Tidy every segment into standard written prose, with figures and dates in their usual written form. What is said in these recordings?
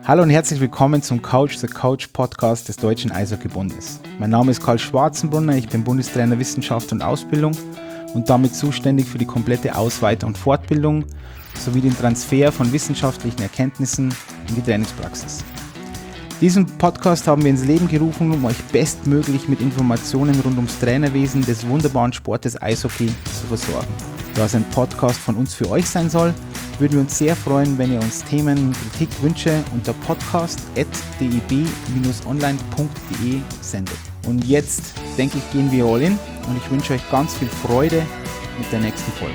Hallo und herzlich willkommen zum Coach the Coach Podcast des Deutschen Eishockeybundes. Mein Name ist Karl Schwarzenbrunner, ich bin Bundestrainer Wissenschaft und Ausbildung und damit zuständig für die komplette Ausweitung und Fortbildung sowie den Transfer von wissenschaftlichen Erkenntnissen in die Trainingspraxis. Diesen Podcast haben wir ins Leben gerufen, um euch bestmöglich mit Informationen rund ums Trainerwesen des wunderbaren Sportes Eishockey zu versorgen. Da es ein Podcast von uns für euch sein soll, würden wir uns sehr freuen, wenn ihr uns Themen, Kritik, Wünsche unter podcast@deb-online.de sendet. Und jetzt, denke ich, gehen wir all in und ich wünsche euch ganz viel Freude mit der nächsten Folge.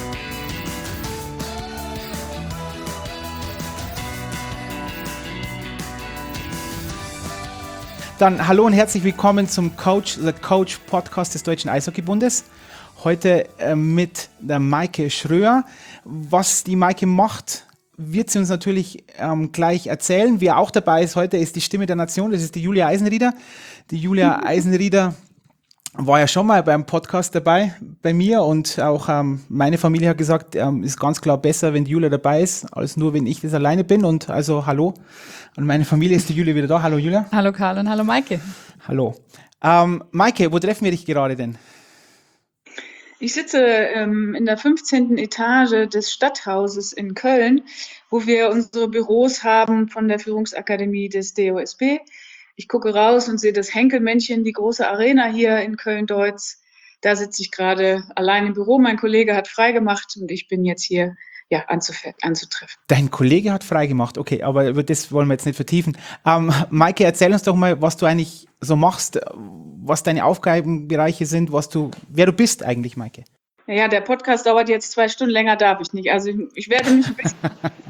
Dann hallo und herzlich willkommen zum Coach the Coach Podcast des Deutschen Eishockeybundes. Heute mit der Maike Schröer. Was die Maike macht, wird sie uns natürlich gleich erzählen. Wer auch dabei ist heute, ist die Stimme der Nation, das ist die Julia Eisenrieder. Die Julia Eisenrieder war ja schon mal beim Podcast dabei bei mir und auch meine Familie hat gesagt, ist ganz klar besser, wenn die Julia dabei ist, als nur, wenn ich das alleine bin. Und also hallo. Und meine Familie ist die Julia wieder da. Hallo Julia. Hallo Karl und hallo Maike. Hallo. Maike, wo treffen wir dich gerade denn? Ich sitze in der 15. Etage des Stadthauses in Köln, wo wir unsere Büros haben von der Führungsakademie des DOSB. Ich gucke raus und sehe das Henkelmännchen, die große Arena hier in Köln-Deutz. Da sitze ich gerade allein im Büro. Mein Kollege hat freigemacht und ich bin jetzt hier anzutreffen. Dein Kollege hat freigemacht, okay, aber über das wollen wir jetzt nicht vertiefen. Maike, erzähl uns doch mal, was du eigentlich so machst, was deine Aufgabenbereiche sind, wer du bist eigentlich, Maike. Ja, der Podcast dauert jetzt 2 Stunden, länger darf ich nicht. Also ich werde mich ein bisschen...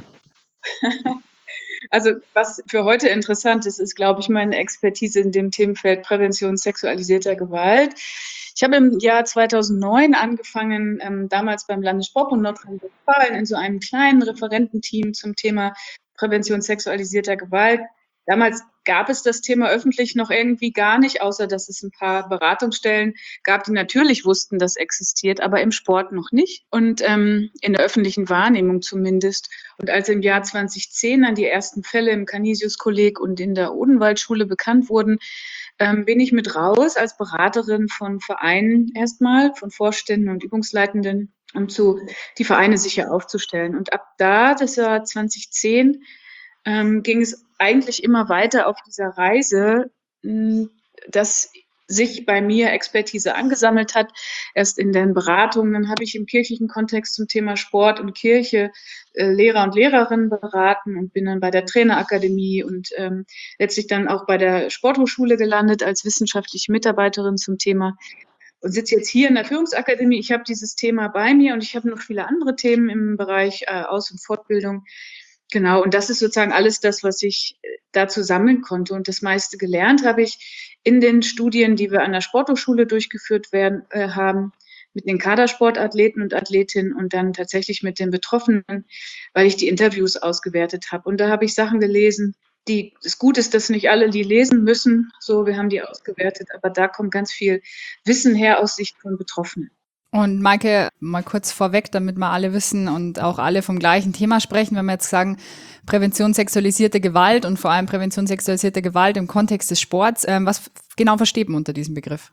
Also was für heute interessant ist, glaube ich, meine Expertise in dem Themenfeld Prävention sexualisierter Gewalt. Ich habe im Jahr 2009 angefangen, damals beim Landessportbund Nordrhein-Westfalen in so einem kleinen Referententeam zum Thema Prävention sexualisierter Gewalt. Damals gab es das Thema öffentlich noch irgendwie gar nicht, außer dass es ein paar Beratungsstellen gab, die natürlich wussten, das existiert, aber im Sport noch nicht und in der öffentlichen Wahrnehmung zumindest. Und als im Jahr 2010 dann die ersten Fälle im Canisius-Kolleg und in der Odenwaldschule bekannt wurden, bin ich mit raus als Beraterin von Vereinen erstmal, von Vorständen und Übungsleitenden, um die Vereine sicher aufzustellen. Und ab da, das Jahr 2010, ging es eigentlich immer weiter auf dieser Reise, dass sich bei mir Expertise angesammelt hat. Erst in den Beratungen, dann habe ich im kirchlichen Kontext zum Thema Sport und Kirche Lehrer und Lehrerinnen beraten und bin dann bei der Trainerakademie und letztlich dann auch bei der Sporthochschule gelandet als wissenschaftliche Mitarbeiterin zum Thema und sitze jetzt hier in der Führungsakademie. Ich habe dieses Thema bei mir und ich habe noch viele andere Themen im Bereich Aus- und Fortbildung. Genau, und das ist sozusagen alles das, was ich dazu sammeln konnte. Und das meiste gelernt habe ich in den Studien, die wir an der Sporthochschule durchgeführt haben, mit den Kadersportathleten und Athletinnen und dann tatsächlich mit den Betroffenen, weil ich die Interviews ausgewertet habe. Und da habe ich Sachen gelesen, es gut ist, dass nicht alle die lesen müssen. So, wir haben die ausgewertet, aber da kommt ganz viel Wissen her aus Sicht von Betroffenen. Und Maike, mal kurz vorweg, damit wir alle wissen und auch alle vom gleichen Thema sprechen, wenn wir jetzt sagen, Prävention sexualisierter Gewalt und vor allem Prävention sexualisierter Gewalt im Kontext des Sports, was genau versteht man unter diesem Begriff?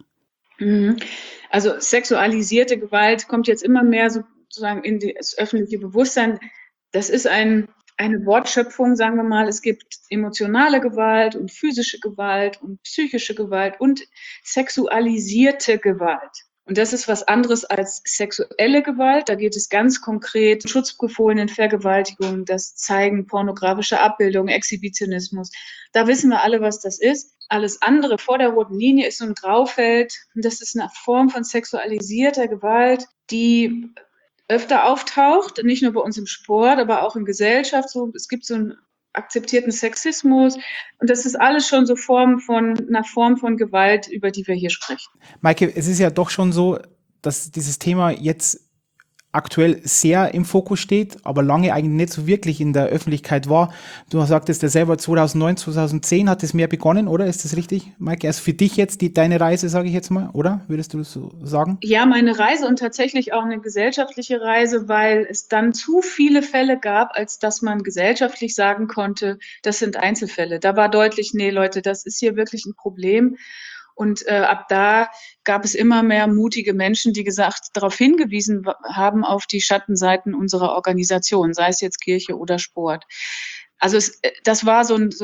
Also sexualisierte Gewalt kommt jetzt immer mehr sozusagen in das öffentliche Bewusstsein. Das ist eine Wortschöpfung, sagen wir mal. Es gibt emotionale Gewalt und physische Gewalt und psychische Gewalt und sexualisierte Gewalt. Und das ist was anderes als sexuelle Gewalt. Da geht es ganz konkret um schutzbefohlenen Vergewaltigungen, das Zeigen pornografischer Abbildungen, Exhibitionismus. Da wissen wir alle, was das ist. Alles andere vor der roten Linie ist so ein Graufeld. Und das ist eine Form von sexualisierter Gewalt, die öfter auftaucht, nicht nur bei uns im Sport, aber auch in Gesellschaft. Es gibt so einen akzeptierten Sexismus. Und das ist alles schon so einer Form von Gewalt, über die wir hier sprechen. Maike, es ist ja doch schon so, dass dieses Thema jetzt aktuell sehr im Fokus steht, aber lange eigentlich nicht so wirklich in der Öffentlichkeit war. Du sagtest ja selber, 2009, 2010 hat es mehr begonnen, oder? Ist das richtig, Maike? Also für dich jetzt deine Reise, sage ich jetzt mal, oder? Würdest du das so sagen? Ja, meine Reise und tatsächlich auch eine gesellschaftliche Reise, weil es dann zu viele Fälle gab, als dass man gesellschaftlich sagen konnte, das sind Einzelfälle. Da war deutlich, nee, Leute, das ist hier wirklich ein Problem. Und ab da gab es immer mehr mutige Menschen, die darauf hingewiesen haben, auf die Schattenseiten unserer Organisation, sei es jetzt Kirche oder Sport. Also das war so ein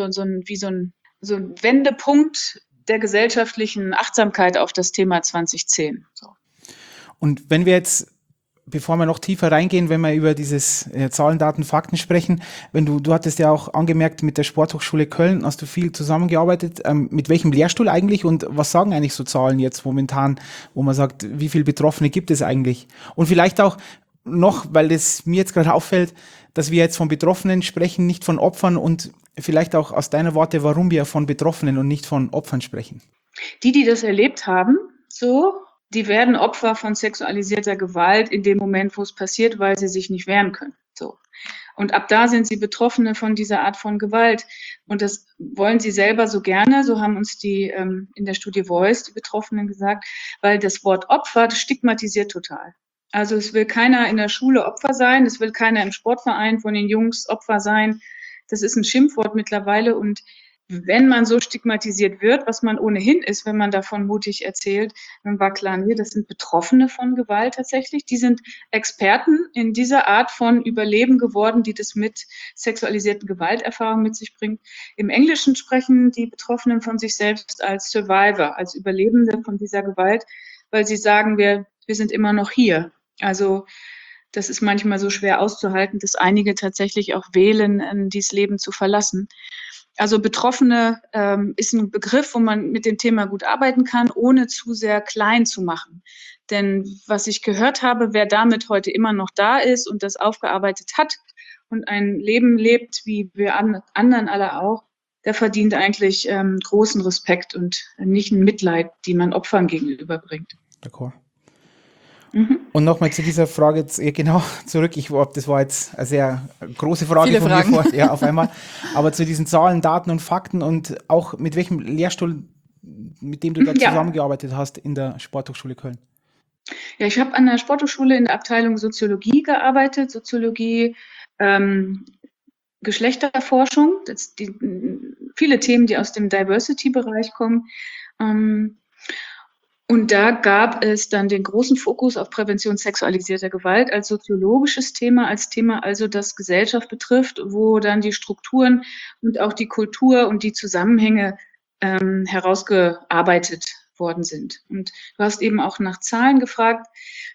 Wendepunkt der gesellschaftlichen Achtsamkeit auf das Thema 2010. So. Und wenn wir jetzt, bevor wir noch tiefer reingehen, wenn wir über dieses Zahlen, Daten, Fakten sprechen, du hattest ja auch angemerkt, mit der Sporthochschule Köln hast du viel zusammengearbeitet. Mit welchem Lehrstuhl eigentlich und was sagen eigentlich so Zahlen jetzt momentan, wo man sagt, wie viele Betroffene gibt es eigentlich? Und vielleicht auch noch, weil das mir jetzt gerade auffällt, dass wir jetzt von Betroffenen sprechen, nicht von Opfern und vielleicht auch aus deiner Worte, warum wir von Betroffenen und nicht von Opfern sprechen. Die das erlebt haben, die werden Opfer von sexualisierter Gewalt in dem Moment, wo es passiert, weil sie sich nicht wehren können. So. Und ab da sind sie Betroffene von dieser Art von Gewalt. Und das wollen sie selber so gerne, so haben uns die in der Studie Voice, die Betroffenen gesagt, weil das Wort Opfer, das stigmatisiert total. Also es will keiner in der Schule Opfer sein, es will keiner im Sportverein von den Jungs Opfer sein. Das ist ein Schimpfwort mittlerweile und wenn man so stigmatisiert wird, was man ohnehin ist, wenn man davon mutig erzählt, dann war klar, nee, das sind Betroffene von Gewalt tatsächlich. Die sind Experten in dieser Art von Überleben geworden, die das mit sexualisierten Gewalterfahrungen mit sich bringt. Im Englischen sprechen die Betroffenen von sich selbst als Survivor, als Überlebende von dieser Gewalt, weil sie sagen, wir sind immer noch hier. Also das ist manchmal so schwer auszuhalten, dass einige tatsächlich auch wählen, dieses Leben zu verlassen. Also Betroffene ist ein Begriff, wo man mit dem Thema gut arbeiten kann, ohne zu sehr klein zu machen. Denn was ich gehört habe, wer damit heute immer noch da ist und das aufgearbeitet hat und ein Leben lebt, wie wir anderen alle auch, der verdient eigentlich großen Respekt und nicht ein Mitleid, die man Opfern gegenüberbringt. D'accord. Und nochmal zu dieser Frage jetzt, genau zurück. Das war jetzt eine sehr große Frage Viele von Fragen. mir vor, auf einmal. Aber zu diesen Zahlen, Daten und Fakten und auch mit welchem Lehrstuhl, mit dem du da zusammengearbeitet hast in der Sporthochschule Köln? Ja, ich habe an der Sporthochschule in der Abteilung Soziologie gearbeitet. Soziologie, Geschlechterforschung, viele Themen, die aus dem Diversity-Bereich kommen. Und da gab es dann den großen Fokus auf Prävention sexualisierter Gewalt als soziologisches Thema, als Thema also, das Gesellschaft betrifft, wo dann die Strukturen und auch die Kultur und die Zusammenhänge herausgearbeitet worden sind. Und du hast eben auch nach Zahlen gefragt.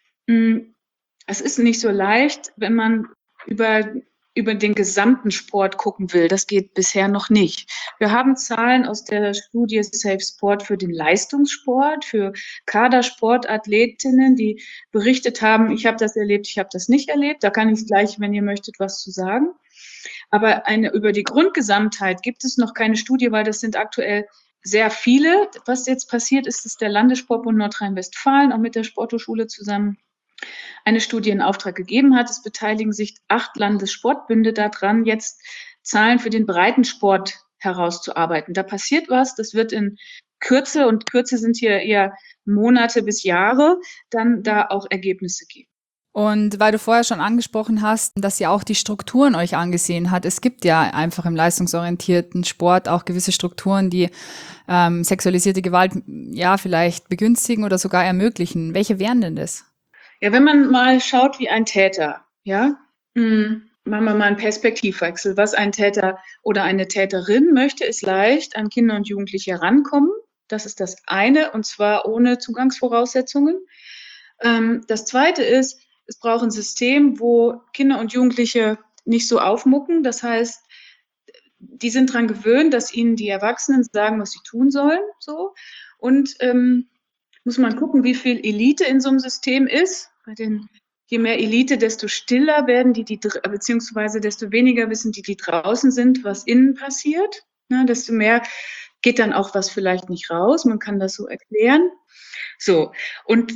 Es ist nicht so leicht, wenn man über den gesamten Sport gucken will. Das geht bisher noch nicht. Wir haben Zahlen aus der Studie Safe Sport für den Leistungssport, für Kadersportathletinnen, die berichtet haben, ich habe das erlebt, ich habe das nicht erlebt. Da kann ich gleich, wenn ihr möchtet, was zu sagen. Aber über die Grundgesamtheit gibt es noch keine Studie, weil das sind aktuell sehr viele. Was jetzt passiert ist, dass der Landessportbund Nordrhein-Westfalen auch mit der Sporthochschule zusammen eine Studie in Auftrag gegeben hat. Es beteiligen sich 8 Landessportbünde daran, jetzt Zahlen für den Breitensport herauszuarbeiten. Da passiert was, das wird in Kürze, und Kürze sind hier eher Monate bis Jahre, dann da auch Ergebnisse geben. Und weil du vorher schon angesprochen hast, dass ihr auch die Strukturen euch angesehen hat, es gibt ja einfach im leistungsorientierten Sport auch gewisse Strukturen, die sexualisierte Gewalt ja vielleicht begünstigen oder sogar ermöglichen. Welche wären denn das? Ja, wenn man mal schaut, wie ein Täter, machen wir mal einen Perspektivwechsel. Was ein Täter oder eine Täterin möchte, ist leicht an Kinder und Jugendliche herankommen. Das ist das eine, und zwar ohne Zugangsvoraussetzungen. Das zweite ist, es braucht ein System, wo Kinder und Jugendliche nicht so aufmucken. Das heißt, die sind daran gewöhnt, dass ihnen die Erwachsenen sagen, was sie tun sollen. So. Und muss man gucken, wie viel Elite in so einem System ist. Je mehr Elite, desto stiller werden beziehungsweise desto weniger wissen die draußen sind, was innen passiert. Ne, desto mehr geht dann auch was vielleicht nicht raus. Man kann das so erklären. So, und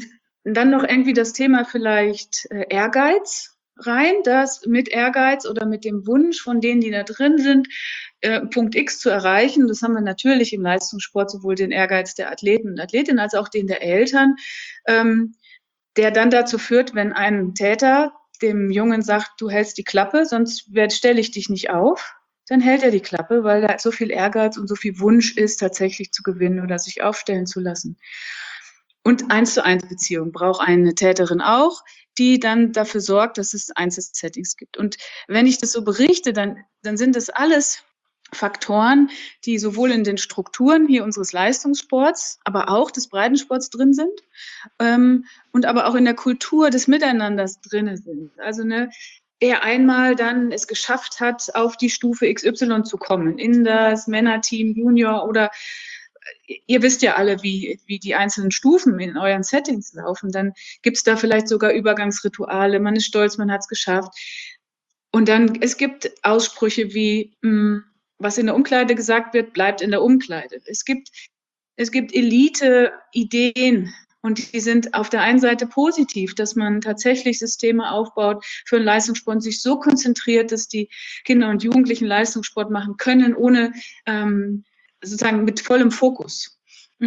Dann noch irgendwie das Thema vielleicht Ehrgeiz rein, das mit Ehrgeiz oder mit dem Wunsch von denen, die da drin sind, Punkt X zu erreichen. Das haben wir natürlich im Leistungssport, sowohl den Ehrgeiz der Athleten und Athletinnen als auch den der Eltern, der dann dazu führt, wenn ein Täter dem Jungen sagt, du hältst die Klappe, sonst stelle ich dich nicht auf, dann hält er die Klappe, weil da so viel Ehrgeiz und so viel Wunsch ist, tatsächlich zu gewinnen oder sich aufstellen zu lassen. Und 1:1 Beziehung braucht eine Täterin auch, die dann dafür sorgt, dass es Einzelsettings gibt. Und wenn ich das so berichte, dann sind das alles Faktoren, die sowohl in den Strukturen hier unseres Leistungssports, aber auch des Breitensports drin sind, und aber auch in der Kultur des Miteinanders drin sind. Also wer einmal dann es geschafft hat, auf die Stufe XY zu kommen, in das Männerteam, Junior oder ihr wisst ja alle, wie die einzelnen Stufen in euren Settings laufen. Dann gibt es da vielleicht sogar Übergangsrituale. Man ist stolz, man hat es geschafft. Und dann, es gibt Aussprüche wie, was in der Umkleide gesagt wird, bleibt in der Umkleide. Es gibt Elite-Ideen. Und die sind auf der einen Seite positiv, dass man tatsächlich Systeme aufbaut für den Leistungssport und sich so konzentriert, dass die Kinder und Jugendlichen Leistungssport machen können, ohne sozusagen mit vollem Fokus.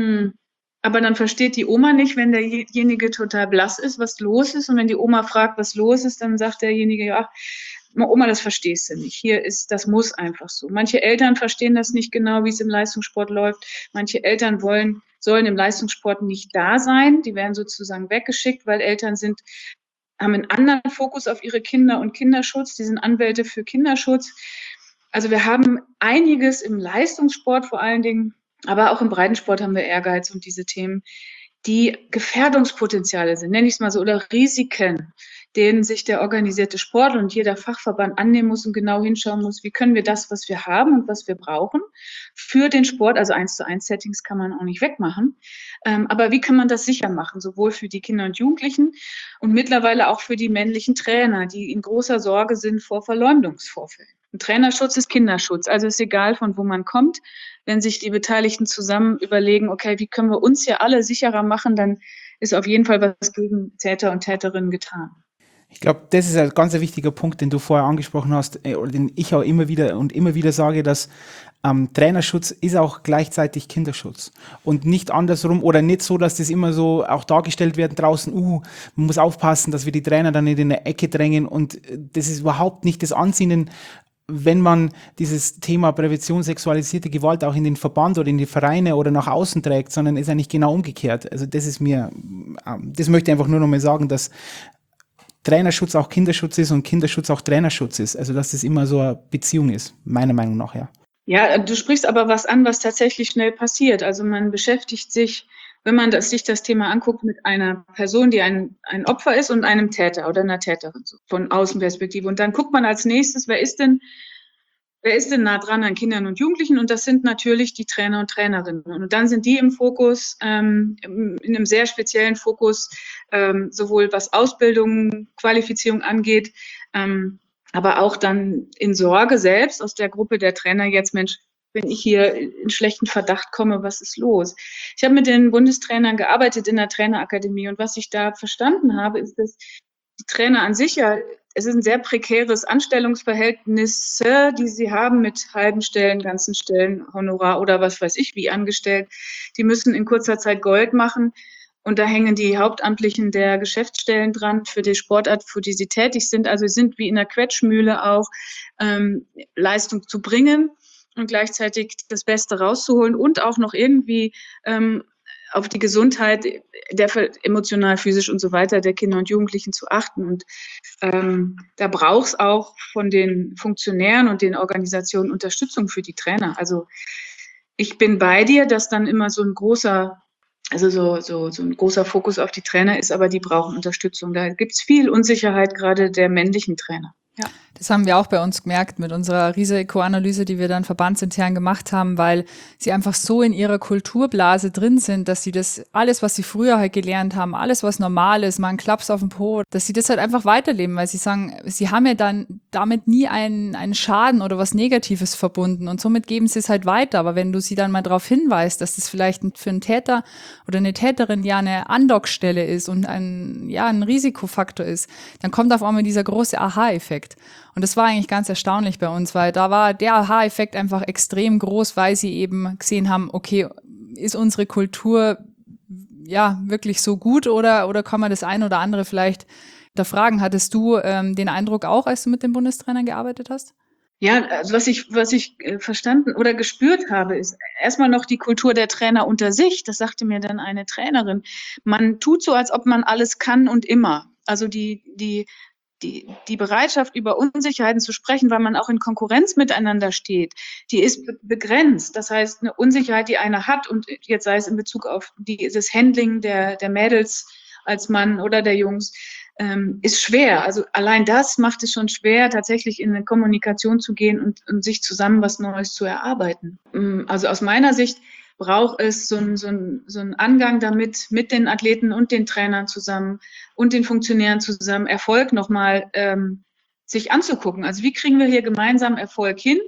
Aber dann versteht die Oma nicht, wenn derjenige total blass ist, was los ist. Und wenn die Oma fragt, was los ist, dann sagt derjenige, ja, Oma, das verstehst du nicht. Das muss einfach so. Manche Eltern verstehen das nicht genau, wie es im Leistungssport läuft. Manche Eltern sollen im Leistungssport nicht da sein. Die werden sozusagen weggeschickt, weil Eltern haben einen anderen Fokus auf ihre Kinder und Kinderschutz. Die sind Anwälte für Kinderschutz. Also wir haben einiges im Leistungssport vor allen Dingen, aber auch im Breitensport haben wir Ehrgeiz und diese Themen, die Gefährdungspotenziale sind, nenne ich es mal so, oder Risiken, denen sich der organisierte Sport und jeder Fachverband annehmen muss und genau hinschauen muss, wie können wir das, was wir haben und was wir brauchen, für den Sport, also 1:1 Settings kann man auch nicht wegmachen, aber wie kann man das sicher machen, sowohl für die Kinder und Jugendlichen und mittlerweile auch für die männlichen Trainer, die in großer Sorge sind vor Verleumdungsvorfällen. Und Trainerschutz ist Kinderschutz, also ist egal, von wo man kommt. Wenn sich die Beteiligten zusammen überlegen, okay, wie können wir uns hier alle sicherer machen, dann ist auf jeden Fall was gegen Täter und Täterinnen getan. Ich glaube, das ist ein ganz wichtiger Punkt, den du vorher angesprochen hast, oder den ich auch immer wieder sage, dass Trainerschutz ist auch gleichzeitig Kinderschutz und nicht andersrum oder nicht so, dass das immer so auch dargestellt werden draußen, man muss aufpassen, dass wir die Trainer dann nicht in eine Ecke drängen und das ist überhaupt nicht das Ansinnen, wenn man dieses Thema Prävention sexualisierte Gewalt auch in den Verband oder in die Vereine oder nach außen trägt, sondern ist eigentlich genau umgekehrt. Also das möchte ich einfach nur noch mal sagen, dass Trainerschutz auch Kinderschutz ist und Kinderschutz auch Trainerschutz ist. Also dass das immer so eine Beziehung ist, meiner Meinung nach, ja. Ja, du sprichst aber was an, was tatsächlich schnell passiert. Also man beschäftigt sich, wenn man sich das Thema anguckt, mit einer Person, die ein Opfer ist und einem Täter oder einer Täterin, so von Außenperspektive. Und dann guckt man als nächstes, wer ist denn nah dran an Kindern und Jugendlichen? Und das sind natürlich die Trainer und Trainerinnen. Und dann sind die im Fokus, in einem sehr speziellen Fokus, sowohl was Ausbildung, Qualifizierung angeht, aber auch dann in Sorge selbst aus der Gruppe der Trainer jetzt, Mensch, wenn ich hier in schlechten Verdacht komme, was ist los? Ich habe mit den Bundestrainern gearbeitet in der Trainerakademie und was ich da verstanden habe, ist, dass die Trainer an sich ja, es ist ein sehr prekäres Anstellungsverhältnis, die sie haben mit halben Stellen, ganzen Stellen, Honorar oder was weiß ich wie angestellt. Die müssen in kurzer Zeit Gold machen. Und da hängen die Hauptamtlichen der Geschäftsstellen dran für die Sportart, für die sie tätig sind. Also sind wie in der Quetschmühle auch, Leistung zu bringen und gleichzeitig das Beste rauszuholen und auch noch irgendwie auf die Gesundheit emotional, physisch und so weiter der Kinder und Jugendlichen zu achten. Und da braucht es auch von den Funktionären und den Organisationen Unterstützung für die Trainer. Also ich bin bei dir, dass dann immer so ein großer Fokus auf die Trainer ist, aber die brauchen Unterstützung. Da gibt es viel Unsicherheit, gerade der männlichen Trainer. Ja. Das haben wir auch bei uns gemerkt mit unserer Risikoanalyse, die wir dann verbandsintern gemacht haben, weil sie einfach so in ihrer Kulturblase drin sind, dass sie das alles, was sie früher halt gelernt haben, alles, was normal ist, mal ein Klaps auf den Po, dass sie das halt einfach weiterleben, weil sie sagen, sie haben ja dann damit nie einen Schaden oder was Negatives verbunden und somit geben sie es halt weiter. Aber wenn du sie dann mal darauf hinweist, dass das vielleicht für einen Täter oder eine Täterin ja eine Andockstelle ist und ein Risikofaktor ist, dann kommt auf einmal dieser große Aha-Effekt. Und das war eigentlich ganz erstaunlich bei uns, weil da war der Aha-Effekt einfach extrem groß, weil sie eben gesehen haben, okay, ist unsere Kultur ja wirklich so gut oder kann man das ein oder andere vielleicht hinterfragen? Hattest du den Eindruck auch, als du mit den Bundestrainern gearbeitet hast? Ja, also was ich verstanden oder gespürt habe, ist erstmal noch die Kultur der Trainer unter sich. Das sagte mir dann eine Trainerin. Man tut so, als ob man alles kann und immer. Also die Bereitschaft, über Unsicherheiten zu sprechen, weil man auch in Konkurrenz miteinander steht, die ist begrenzt. Das heißt, eine Unsicherheit, die einer hat, und jetzt sei es in Bezug auf das Handling der Mädels als Mann oder der Jungs, ist schwer. Also allein das macht es schon schwer, tatsächlich in eine Kommunikation zu gehen und sich zusammen was Neues zu erarbeiten. Also aus meiner Sicht braucht es so einen Angang damit, mit den Athleten und den Trainern zusammen und den Funktionären zusammen, Erfolg nochmal sich anzugucken. Also wie kriegen wir hier gemeinsam Erfolg hin?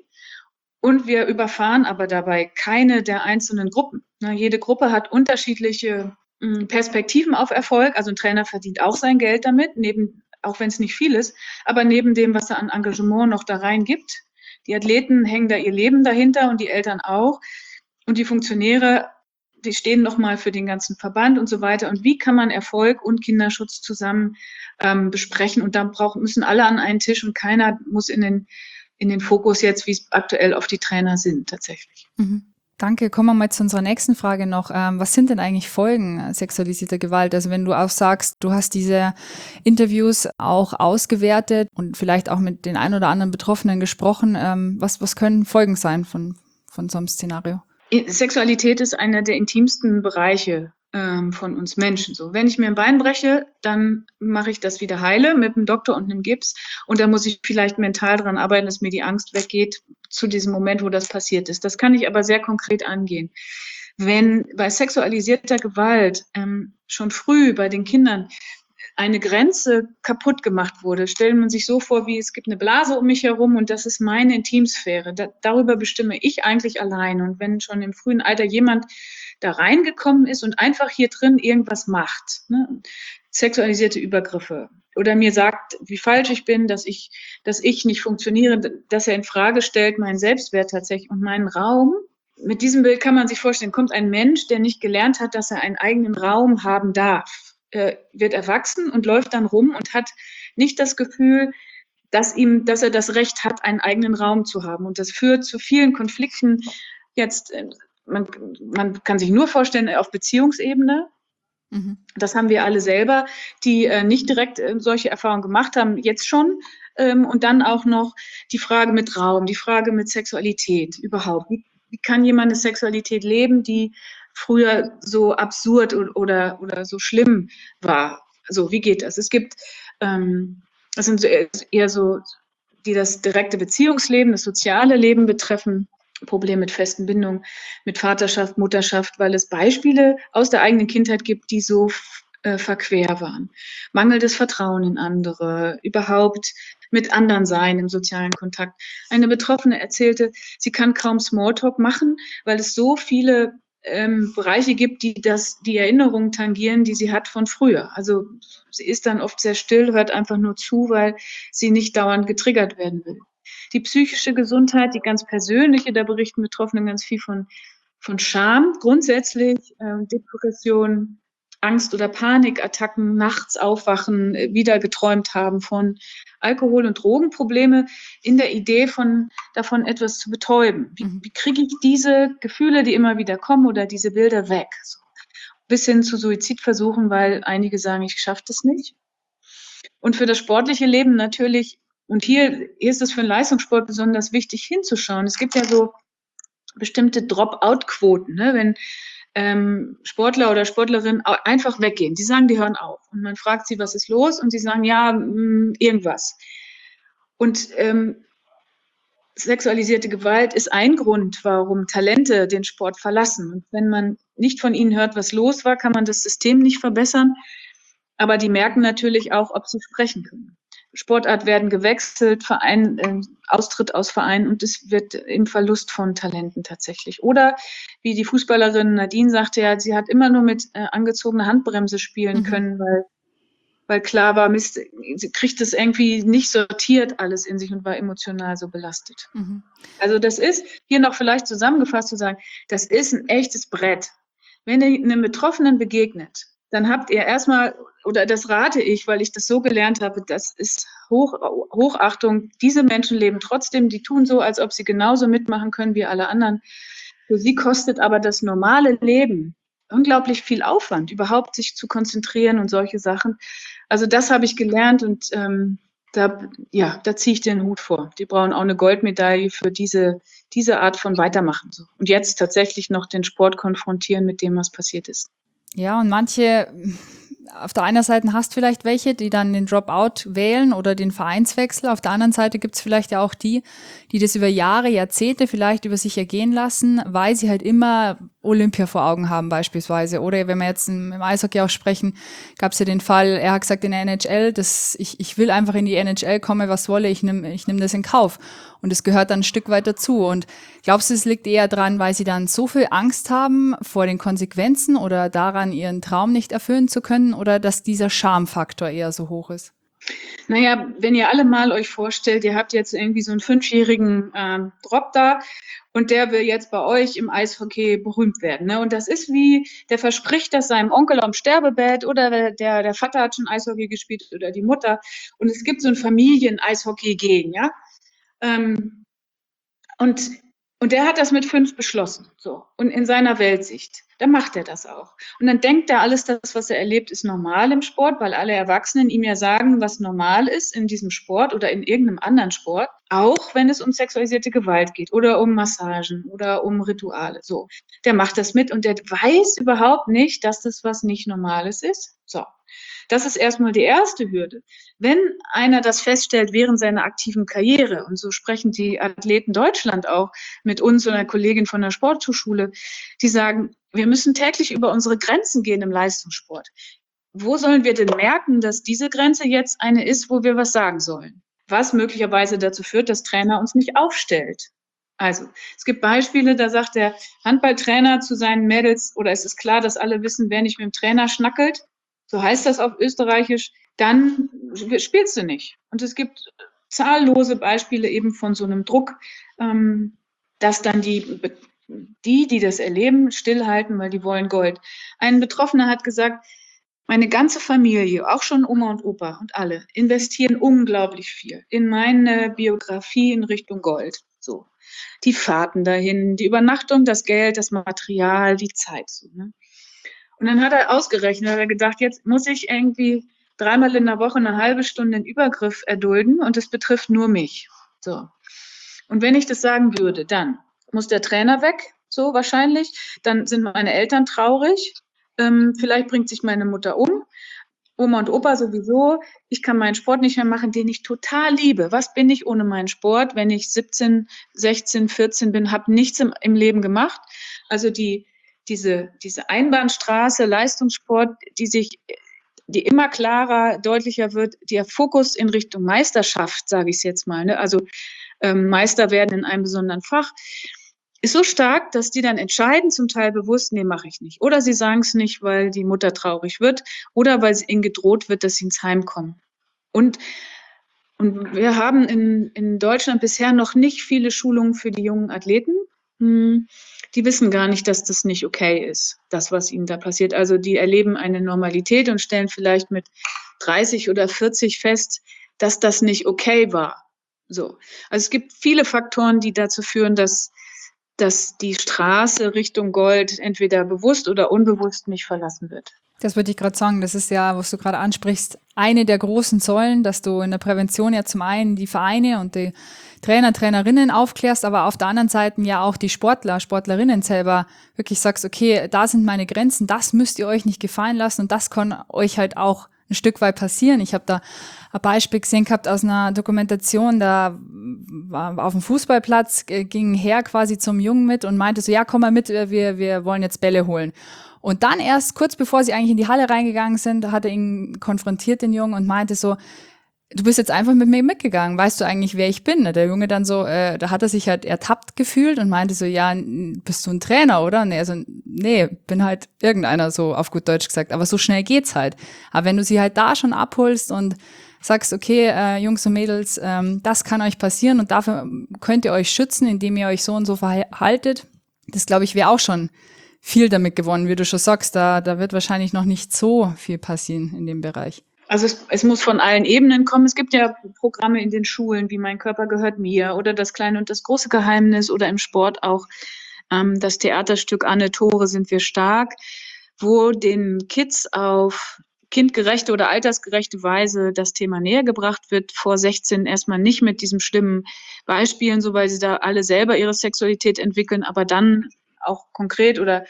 Und wir überfahren aber dabei keine der einzelnen Gruppen. Jede Gruppe hat unterschiedliche Perspektiven auf Erfolg. Also ein Trainer verdient auch sein Geld damit, auch wenn es nicht viel ist, aber neben dem, was er an Engagement noch da rein gibt. Die Athleten hängen da ihr Leben dahinter und die Eltern auch. Und die Funktionäre, die stehen nochmal für den ganzen Verband und so weiter. Und wie kann man Erfolg und Kinderschutz zusammen besprechen? Und da müssen alle an einen Tisch und keiner muss in den Fokus jetzt, wie es aktuell auf die Trainer sind, tatsächlich. Mhm. Danke. Kommen wir mal zu unserer nächsten Frage noch. Was sind denn eigentlich Folgen sexualisierter Gewalt? Also wenn du auch sagst, du hast diese Interviews auch ausgewertet und vielleicht auch mit den ein oder anderen Betroffenen gesprochen, was können Folgen sein von so einem Szenario? Sexualität ist einer der intimsten Bereiche von uns Menschen. So, wenn ich mir ein Bein breche, dann mache ich das wieder heile mit einem Doktor und einem Gips. Und da muss ich vielleicht mental dran arbeiten, dass mir die Angst weggeht zu diesem Moment, wo das passiert ist. Das kann ich aber sehr konkret angehen. Wenn bei sexualisierter Gewalt schon früh bei den Kindern eine Grenze kaputt gemacht wurde, stellt man sich so vor, wie es gibt eine Blase um mich herum und das ist meine Intimsphäre. Darüber bestimme ich eigentlich allein. Und wenn schon im frühen Alter jemand da reingekommen ist und einfach hier drin irgendwas macht, ne, sexualisierte Übergriffe, oder mir sagt, wie falsch ich bin, dass ich nicht funktioniere, dass er in Frage stellt meinen Selbstwert tatsächlich und meinen Raum. Mit diesem Bild kann man sich vorstellen, kommt ein Mensch, der nicht gelernt hat, dass er einen eigenen Raum haben darf, wird erwachsen und läuft dann rum und hat nicht das Gefühl, dass er das Recht hat, einen eigenen Raum zu haben. Und das führt zu vielen Konflikten. Jetzt, man kann sich nur vorstellen, auf Beziehungsebene. Mhm. Das haben wir alle selber, die nicht direkt solche Erfahrungen gemacht haben, jetzt schon. Und dann auch noch die Frage mit Raum, die Frage mit Sexualität überhaupt. Wie kann jemand eine Sexualität leben, die früher so absurd oder so schlimm war? Also wie geht das? Es gibt, das sind eher so, die das direkte Beziehungsleben, das soziale Leben betreffen, Probleme mit festen Bindungen, mit Vaterschaft, Mutterschaft, weil es Beispiele aus der eigenen Kindheit gibt, die so verquer waren. Mangelndes Vertrauen in andere, überhaupt mit anderen sein im sozialen Kontakt. Eine Betroffene erzählte, sie kann kaum Smalltalk machen, weil es so viele Bereiche gibt, die Erinnerungen tangieren, die sie hat von früher. Also sie ist dann oft sehr still, hört einfach nur zu, weil sie nicht dauernd getriggert werden will. Die psychische Gesundheit, die ganz persönliche, da berichten Betroffene ganz viel von Scham. Grundsätzlich Depression, Angst- oder Panikattacken, nachts aufwachen, wieder geträumt haben von Alkohol- und Drogenprobleme in der Idee davon etwas zu betäuben. Wie kriege ich diese Gefühle, die immer wieder kommen oder diese Bilder weg? So. Bis hin zu Suizidversuchen, weil einige sagen, ich schaffe das nicht. Und für das sportliche Leben natürlich, und hier ist es für den Leistungssport besonders wichtig hinzuschauen. Es gibt ja so bestimmte Drop-out-Quoten, ne? Wenn Sportler oder Sportlerinnen einfach weggehen. Die sagen, die hören auf. Und man fragt sie, was ist los? Und sie sagen, ja, irgendwas. Und sexualisierte Gewalt ist ein Grund, warum Talente den Sport verlassen. Und wenn man nicht von ihnen hört, was los war, kann man das System nicht verbessern. Aber die merken natürlich auch, ob sie sprechen können. Sportart werden gewechselt, Austritt aus Verein und es wird im Verlust von Talenten tatsächlich. Oder wie die Fußballerin Nadine sagte, ja, sie hat immer nur mit angezogener Handbremse spielen können, weil klar war, Mist, sie kriegt es irgendwie nicht sortiert alles in sich und war emotional so belastet. Also das ist, hier noch vielleicht zusammengefasst zu sagen, das ist ein echtes Brett. Wenn ihr einem Betroffenen begegnet, dann habt ihr erstmal, oder das rate ich, weil ich das so gelernt habe, das ist Hochachtung. Diese Menschen leben trotzdem, die tun so, als ob sie genauso mitmachen können wie alle anderen. Für sie kostet aber das normale Leben unglaublich viel Aufwand, überhaupt sich zu konzentrieren und solche Sachen. Also das habe ich gelernt und da ziehe ich den Hut vor. Die brauchen auch eine Goldmedaille für diese Art von Weitermachen. So. Und jetzt tatsächlich noch den Sport konfrontieren mit dem, was passiert ist. Ja, und manche, auf der einen Seite hast vielleicht welche, die dann den Dropout wählen oder den Vereinswechsel. Auf der anderen Seite gibt's vielleicht ja auch die das über Jahre, Jahrzehnte vielleicht über sich ergehen lassen, weil sie halt immer Olympia vor Augen haben beispielsweise. Oder wenn wir jetzt im Eishockey auch sprechen, gab's ja den Fall, er hat gesagt in der NHL, dass ich will einfach in die NHL kommen, was wolle, ich nehm das in Kauf. Und es gehört dann ein Stück weit dazu. Und glaubst du, es liegt eher dran, weil sie dann so viel Angst haben vor den Konsequenzen oder daran, ihren Traum nicht erfüllen zu können, oder dass dieser Schamfaktor eher so hoch ist? Naja, wenn ihr alle mal euch vorstellt, ihr habt jetzt irgendwie so einen 5-jährigen Drop da und der will jetzt bei euch im Eishockey berühmt werden. Ne? Und das ist wie, der verspricht das seinem Onkel am Sterbebett oder der Vater hat schon Eishockey gespielt oder die Mutter. Und es gibt so ein Familien-Eishockey-Gen, ja. Und der hat das mit 5 beschlossen, so. Und in seiner Weltsicht, dann macht er das auch. Und dann denkt er, alles das, was er erlebt, ist normal im Sport, weil alle Erwachsenen ihm ja sagen, was normal ist in diesem Sport oder in irgendeinem anderen Sport, auch wenn es um sexualisierte Gewalt geht oder um Massagen oder um Rituale, so. Der macht das mit und der weiß überhaupt nicht, dass das was nicht Normales ist, so. Das ist erstmal die erste Hürde. Wenn einer das feststellt während seiner aktiven Karriere, und so sprechen die Athleten Deutschland auch mit uns oder einer Kollegin von der Sporthochschule, die sagen, wir müssen täglich über unsere Grenzen gehen im Leistungssport. Wo sollen wir denn merken, dass diese Grenze jetzt eine ist, wo wir was sagen sollen? Was möglicherweise dazu führt, dass Trainer uns nicht aufstellt. Also, es gibt Beispiele, da sagt der Handballtrainer zu seinen Mädels, oder es ist klar, dass alle wissen, wer nicht mit dem Trainer schnackelt, so heißt das auf Österreichisch, dann spielst du nicht. Und es gibt zahllose Beispiele eben von so einem Druck, dass dann die das erleben, stillhalten, weil die wollen Gold. Ein Betroffener hat gesagt, meine ganze Familie, auch schon Oma und Opa und alle, investieren unglaublich viel in meine Biografie in Richtung Gold. So. Die Fahrten dahin, die Übernachtung, das Geld, das Material, die Zeit. So, ne? Und dann hat er ausgerechnet, hat er gedacht, jetzt muss ich irgendwie 3-mal in der Woche eine halbe Stunde einen Übergriff erdulden und das betrifft nur mich. So. Und wenn ich das sagen würde, dann muss der Trainer weg, so wahrscheinlich, dann sind meine Eltern traurig, vielleicht bringt sich meine Mutter um, Oma und Opa sowieso, ich kann meinen Sport nicht mehr machen, den ich total liebe. Was bin ich ohne meinen Sport, wenn ich 17, 16, 14 bin, habe nichts im Leben gemacht. Also diese Einbahnstraße, Leistungssport, die immer klarer, deutlicher wird, der Fokus in Richtung Meisterschaft, sage ich es jetzt mal, ne? Also Meister werden in einem besonderen Fach, ist so stark, dass die dann entscheiden, zum Teil bewusst, nee, mache ich nicht. Oder sie sagen es nicht, weil die Mutter traurig wird oder weil ihnen gedroht wird, dass sie ins Heim kommen. Und wir haben in Deutschland bisher noch nicht viele Schulungen für die jungen Athleten. Die wissen gar nicht, dass das nicht okay ist, das, was ihnen da passiert. Also die erleben eine Normalität und stellen vielleicht mit 30 oder 40 fest, dass das nicht okay war. So. Also es gibt viele Faktoren, die dazu führen, dass die Straße Richtung Gold entweder bewusst oder unbewusst nicht verlassen wird. Das würde ich gerade sagen, das ist ja, was du gerade ansprichst, eine der großen Säulen, dass du in der Prävention ja zum einen die Vereine und die Trainer, Trainerinnen aufklärst, aber auf der anderen Seite ja auch die Sportler, Sportlerinnen selber wirklich sagst, okay, da sind meine Grenzen, das müsst ihr euch nicht gefallen lassen und das kann euch halt auch ein Stück weit passieren. Ich habe da ein Beispiel gesehen gehabt aus einer Dokumentation, da war auf dem Fußballplatz, ging ein Herr quasi zum Jungen mit und meinte so, ja, komm mal mit, wir wollen jetzt Bälle holen. Und dann erst kurz bevor sie eigentlich in die Halle reingegangen sind, hat er ihn konfrontiert, den Jungen, und meinte so, du bist jetzt einfach mit mir mitgegangen, weißt du eigentlich, wer ich bin? Der Junge dann so, da hat er sich halt ertappt gefühlt und meinte so, ja, bist du ein Trainer, oder? Und er so, nee, bin halt irgendeiner, so auf gut Deutsch gesagt, aber so schnell geht's halt. Aber wenn du sie halt da schon abholst und sagst, okay, Jungs und Mädels, das kann euch passieren und dafür könnt ihr euch schützen, indem ihr euch so und so verhaltet, das glaube ich, wäre auch schon viel damit gewonnen, wie du schon sagst, da wird wahrscheinlich noch nicht so viel passieren in dem Bereich. Also es muss von allen Ebenen kommen. Es gibt ja Programme in den Schulen, wie Mein Körper gehört mir oder Das kleine und das große Geheimnis oder im Sport auch das Theaterstück Anne Tore sind wir stark, wo den Kids auf kindgerechte oder altersgerechte Weise das Thema näher gebracht wird. Vor 16 erstmal nicht mit diesem schlimmen Beispielen, so weil sie da alle selber ihre Sexualität entwickeln, aber dann auch konkret oder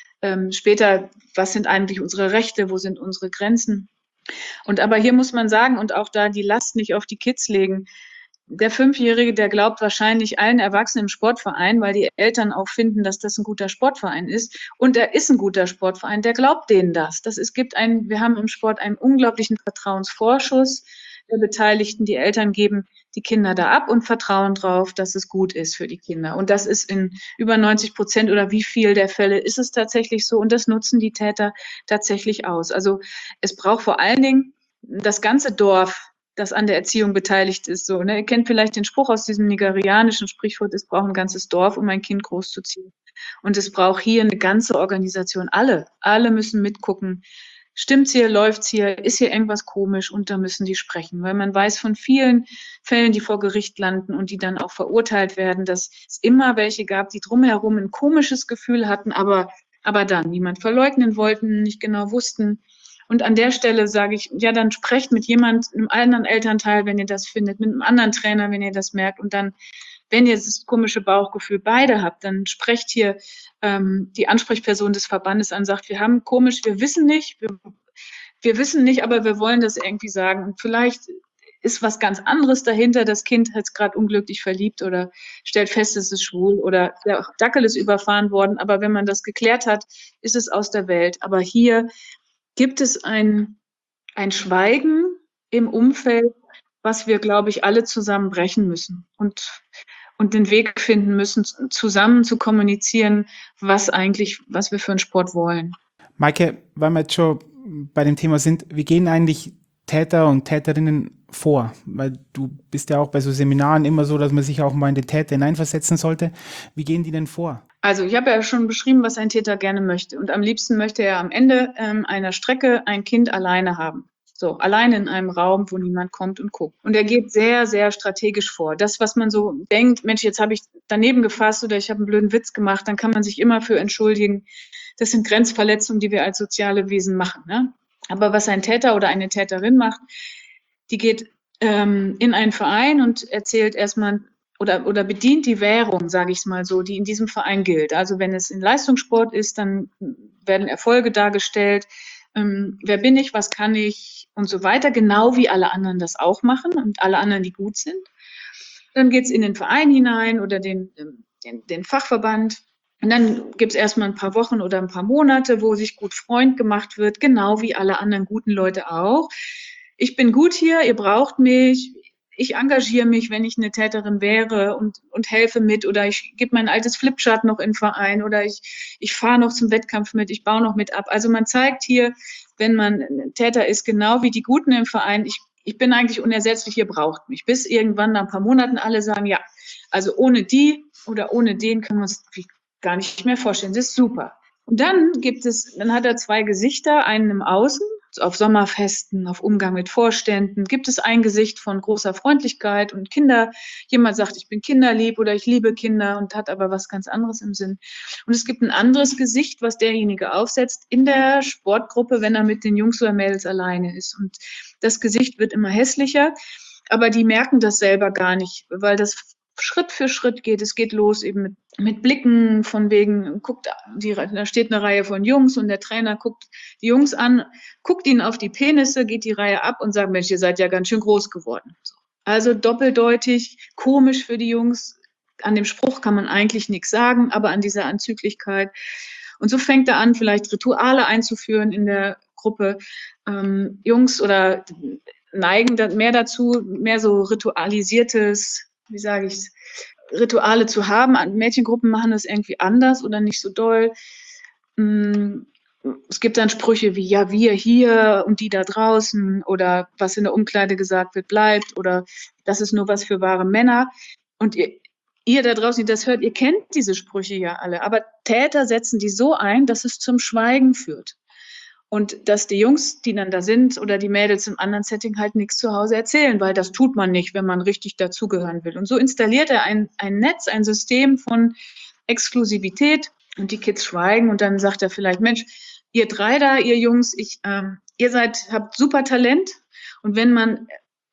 später, was sind eigentlich unsere Rechte, wo sind unsere Grenzen? Und aber hier muss man sagen und auch da die Last nicht auf die Kids legen. Der Fünfjährige, der glaubt wahrscheinlich allen Erwachsenen im Sportverein, weil die Eltern auch finden, dass das ein guter Sportverein ist. Und er ist ein guter Sportverein, der glaubt denen das. Wir haben im Sport einen unglaublichen Vertrauensvorschuss der Beteiligten. Die Eltern geben die Kinder da ab und vertrauen drauf, dass es gut ist für die Kinder. Und das ist in über 90% oder wie viel der Fälle ist es tatsächlich so. Und das nutzen die Täter tatsächlich aus. Also es braucht vor allen Dingen das ganze Dorf, das an der Erziehung beteiligt ist. So, ne? Ihr kennt vielleicht den Spruch aus diesem nigerianischen Sprichwort, es braucht ein ganzes Dorf, um ein Kind großzuziehen. Und es braucht hier eine ganze Organisation. Alle müssen mitgucken. Stimmt's hier, läuft's hier, ist hier irgendwas komisch und da müssen die sprechen, weil man weiß von vielen Fällen, die vor Gericht landen und die dann auch verurteilt werden, dass es immer welche gab, die drumherum ein komisches Gefühl hatten, aber dann niemand verleugnen wollten, nicht genau wussten. Und an der Stelle sage ich, ja, dann sprecht mit einem anderen Elternteil, wenn ihr das findet, mit einem anderen Trainer, wenn ihr das merkt und dann, wenn ihr das komische Bauchgefühl beide habt, dann sprecht hier die Ansprechperson des Verbandes an, sagt, wir wissen nicht, aber wir wollen das irgendwie sagen. Und vielleicht ist was ganz anderes dahinter. Das Kind hat es gerade unglücklich verliebt oder stellt fest, es ist schwul oder der Dackel ist überfahren worden. Aber wenn man das geklärt hat, ist es aus der Welt. Aber hier gibt es ein Schweigen im Umfeld, was wir, glaube ich, alle zusammen brechen müssen und den Weg finden müssen, zusammen zu kommunizieren, was wir für einen Sport wollen. Maike, weil wir jetzt schon bei dem Thema sind, wie gehen eigentlich Täter und Täterinnen vor? Weil du bist ja auch bei so Seminaren immer so, dass man sich auch mal in die Täter hineinversetzen sollte. Wie gehen die denn vor? Also ich habe ja schon beschrieben, was ein Täter gerne möchte. Und am liebsten möchte er am Ende einer Strecke ein Kind alleine haben. So, alleine in einem Raum, wo niemand kommt und guckt. Und er geht sehr, sehr strategisch vor. Das, was man so denkt, Mensch, jetzt habe ich daneben gefasst oder ich habe einen blöden Witz gemacht, dann kann man sich immer für entschuldigen. Das sind Grenzverletzungen, die wir als soziale Wesen machen. Ne? Aber was ein Täter oder eine Täterin macht, die geht in einen Verein und erzählt erstmal oder bedient die Währung, sage ich es mal so, die in diesem Verein gilt. Also wenn es in Leistungssport ist, dann werden Erfolge dargestellt. Wer bin ich, was kann ich und so weiter, genau wie alle anderen das auch machen und alle anderen, die gut sind. Dann geht es in den Verein hinein oder den Fachverband. Und dann gibt es erstmal ein paar Wochen oder ein paar Monate, wo sich gut Freund gemacht wird, genau wie alle anderen guten Leute auch. Ich bin gut hier, ihr braucht mich, ich engagiere mich, wenn ich eine Täterin wäre und helfe mit oder ich gebe mein altes Flipchart noch in den Verein oder ich fahre noch zum Wettkampf mit, ich baue noch mit ab. Also man zeigt hier, wenn man Täter ist, genau wie die Guten im Verein, ich bin eigentlich unersetzlich, ihr braucht mich. Bis irgendwann nach ein paar Monaten alle sagen, ja, also ohne die oder ohne den können wir uns gar nicht mehr vorstellen. Das ist super. Und dann hat er zwei Gesichter, einen im Außen, auf Sommerfesten, auf Umgang mit Vorständen, gibt es ein Gesicht von großer Freundlichkeit und jemand sagt, ich bin kinderlieb oder ich liebe Kinder und hat aber was ganz anderes im Sinn. Und es gibt ein anderes Gesicht, was derjenige aufsetzt in der Sportgruppe, wenn er mit den Jungs oder Mädels alleine ist. Und das Gesicht wird immer hässlicher, aber die merken das selber gar nicht, weil das Schritt für Schritt geht. Es geht los eben mit Blicken von wegen, da steht eine Reihe von Jungs und der Trainer guckt die Jungs an, guckt ihnen auf die Penisse, geht die Reihe ab und sagt, Mensch, ihr seid ja ganz schön groß geworden. Also doppeldeutig, komisch für die Jungs. An dem Spruch kann man eigentlich nichts sagen, aber an dieser Anzüglichkeit. Und so fängt er an, vielleicht Rituale einzuführen in der Gruppe. Jungs oder neigen dann mehr dazu, mehr so ritualisiertes, Rituale zu haben. Mädchengruppen machen das irgendwie anders oder nicht so doll. Es gibt dann Sprüche wie, ja, wir hier und die da draußen oder was in der Umkleide gesagt wird, bleibt oder das ist nur was für wahre Männer. Und ihr da draußen, die das hört, ihr kennt diese Sprüche ja alle, aber Täter setzen die so ein, dass es zum Schweigen führt. Und dass die Jungs, die dann da sind oder die Mädels im anderen Setting halt nichts zu Hause erzählen, weil das tut man nicht, wenn man richtig dazugehören will. Und so installiert er ein Netz, ein System von Exklusivität und die Kids schweigen und dann sagt er vielleicht, Mensch, ihr drei da, ihr Jungs, ihr habt super Talent und wenn man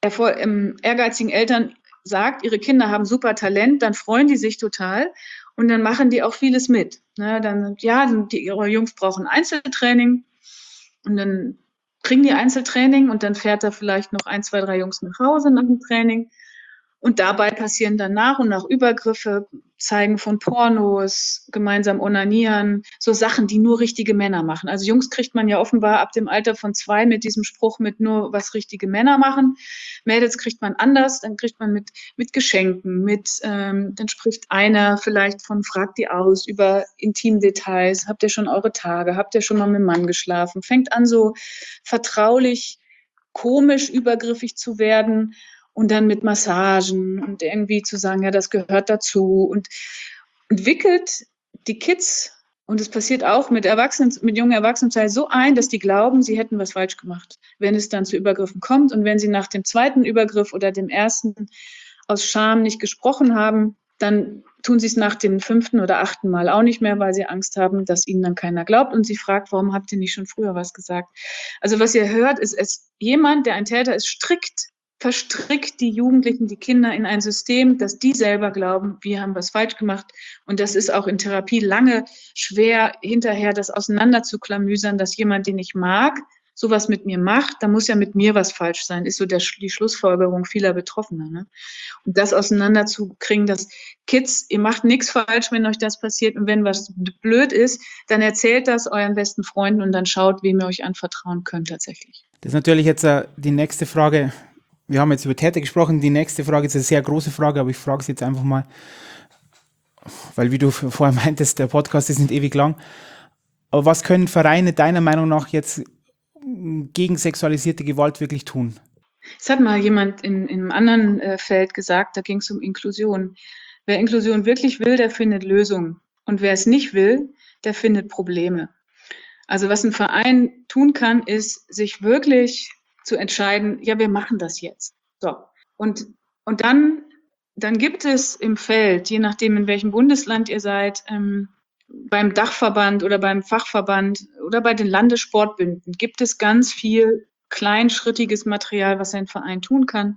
ehrgeizigen Eltern sagt, ihre Kinder haben super Talent, dann freuen die sich total und dann machen die auch vieles mit. Ne, ihre Jungs brauchen Einzeltraining und dann kriegen die Einzeltraining und dann fährt er vielleicht noch 1, 2, 3 Jungs nach Hause nach dem Training. Und dabei passieren dann nach und nach Übergriffe, Zeigen von Pornos, gemeinsam onanieren, so Sachen, die nur richtige Männer machen. Also Jungs kriegt man ja offenbar ab dem Alter von 2 mit diesem Spruch mit nur, was richtige Männer machen. Mädels kriegt man anders, dann kriegt man mit Geschenken, dann spricht einer vielleicht von, fragt die aus über Intimdetails, habt ihr schon eure Tage, habt ihr schon mal mit dem Mann geschlafen, fängt an so vertraulich, komisch, übergriffig zu werden. Und dann mit Massagen und irgendwie zu sagen, ja, das gehört dazu und entwickelt die Kids, und es passiert auch mit jungen Erwachsenen so ein, dass die glauben, sie hätten was falsch gemacht, wenn es dann zu Übergriffen kommt. Und wenn sie nach dem zweiten Übergriff oder dem ersten aus Scham nicht gesprochen haben, dann tun sie es nach dem 5. oder 8. Mal auch nicht mehr, weil sie Angst haben, dass ihnen dann keiner glaubt und sie fragt, warum habt ihr nicht schon früher was gesagt? Also was ihr hört, ist jemand, der ein Täter ist, verstrickt die Jugendlichen, die Kinder in ein System, dass die selber glauben, wir haben was falsch gemacht. Und das ist auch in Therapie lange schwer, hinterher das auseinanderzuklamüsern, dass jemand, den ich mag, sowas mit mir macht, da muss ja mit mir was falsch sein, ist so die Schlussfolgerung vieler Betroffener. Ne? Und das auseinanderzukriegen, dass Kids, ihr macht nichts falsch, wenn euch das passiert. Und wenn was blöd ist, dann erzählt das euren besten Freunden und dann schaut, wem ihr euch anvertrauen könnt tatsächlich. Das ist natürlich jetzt die nächste Frage. Wir haben jetzt über Täter gesprochen. Die nächste Frage ist eine sehr große Frage, aber ich frage es jetzt einfach mal, weil wie du vorher meintest, der Podcast ist nicht ewig lang. Aber was können Vereine deiner Meinung nach jetzt gegen sexualisierte Gewalt wirklich tun? Es hat mal jemand in einem anderen Feld gesagt, da ging es um Inklusion. Wer Inklusion wirklich will, der findet Lösungen. Und wer es nicht will, der findet Probleme. Also was ein Verein tun kann, ist, sich wirklich zu entscheiden, ja, wir machen das jetzt. So. Und dann gibt es im Feld, je nachdem, in welchem Bundesland ihr seid, beim Dachverband oder beim Fachverband oder bei den Landessportbünden gibt es ganz viel kleinschrittiges Material, was ein Verein tun kann.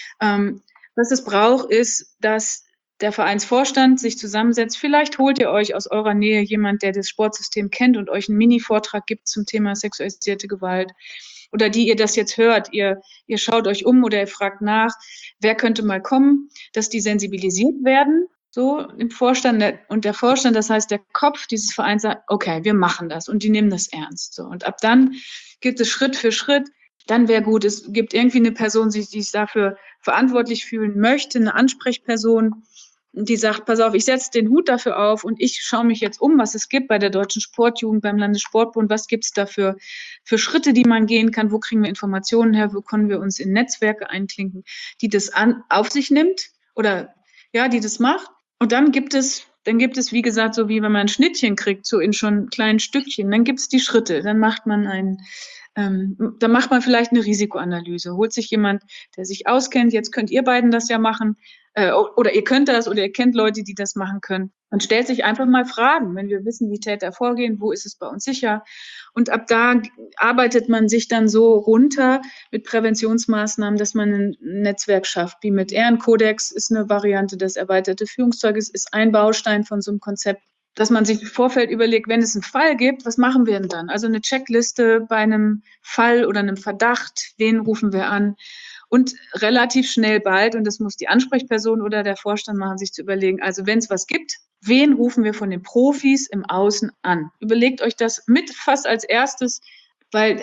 Was es braucht, ist, dass der Vereinsvorstand sich zusammensetzt. Vielleicht holt ihr euch aus eurer Nähe jemand, der das Sportsystem kennt und euch einen Mini-Vortrag gibt zum Thema sexualisierte Gewalt. Oder die ihr das jetzt hört, ihr schaut euch um oder ihr fragt nach, wer könnte mal kommen, dass die sensibilisiert werden, so im Vorstand. Und der Vorstand, das heißt der Kopf dieses Vereins sagt, okay, wir machen das und die nehmen das ernst. So. Und ab dann gibt es Schritt für Schritt. Dann wäre gut, es gibt irgendwie eine Person, die sich dafür verantwortlich fühlen möchte, eine Ansprechperson, die sagt, pass auf, ich setze den Hut dafür auf und ich schaue mich jetzt um, was es gibt bei der Deutschen Sportjugend, beim Landessportbund, was gibt es da für Schritte, die man gehen kann, wo kriegen wir Informationen her, wo können wir uns in Netzwerke einklinken, die das auf sich nimmt oder ja, die das macht. Und dann gibt es, wie gesagt, so wie wenn man ein Schnittchen kriegt, so in schon kleinen Stückchen, dann gibt es die Schritte, dann macht man vielleicht eine Risikoanalyse, holt sich jemand, der sich auskennt, jetzt könnt ihr beiden das ja machen, oder ihr könnt das oder ihr kennt Leute, die das machen können. Man stellt sich einfach mal Fragen, wenn wir wissen, wie Täter vorgehen, wo ist es bei uns sicher? Und ab da arbeitet man sich dann so runter mit Präventionsmaßnahmen, dass man ein Netzwerk schafft, wie mit Ehrenkodex ist eine Variante, das erweiterte Führungszeugnis ist ein Baustein von so einem Konzept, dass man sich im Vorfeld überlegt, wenn es einen Fall gibt, was machen wir denn dann? Also eine Checkliste bei einem Fall oder einem Verdacht, wen rufen wir an? Und relativ schnell bald, und das muss die Ansprechperson oder der Vorstand machen, sich zu überlegen, also wenn es was gibt, wen rufen wir von den Profis im Außen an? Überlegt euch das mit fast als erstes, weil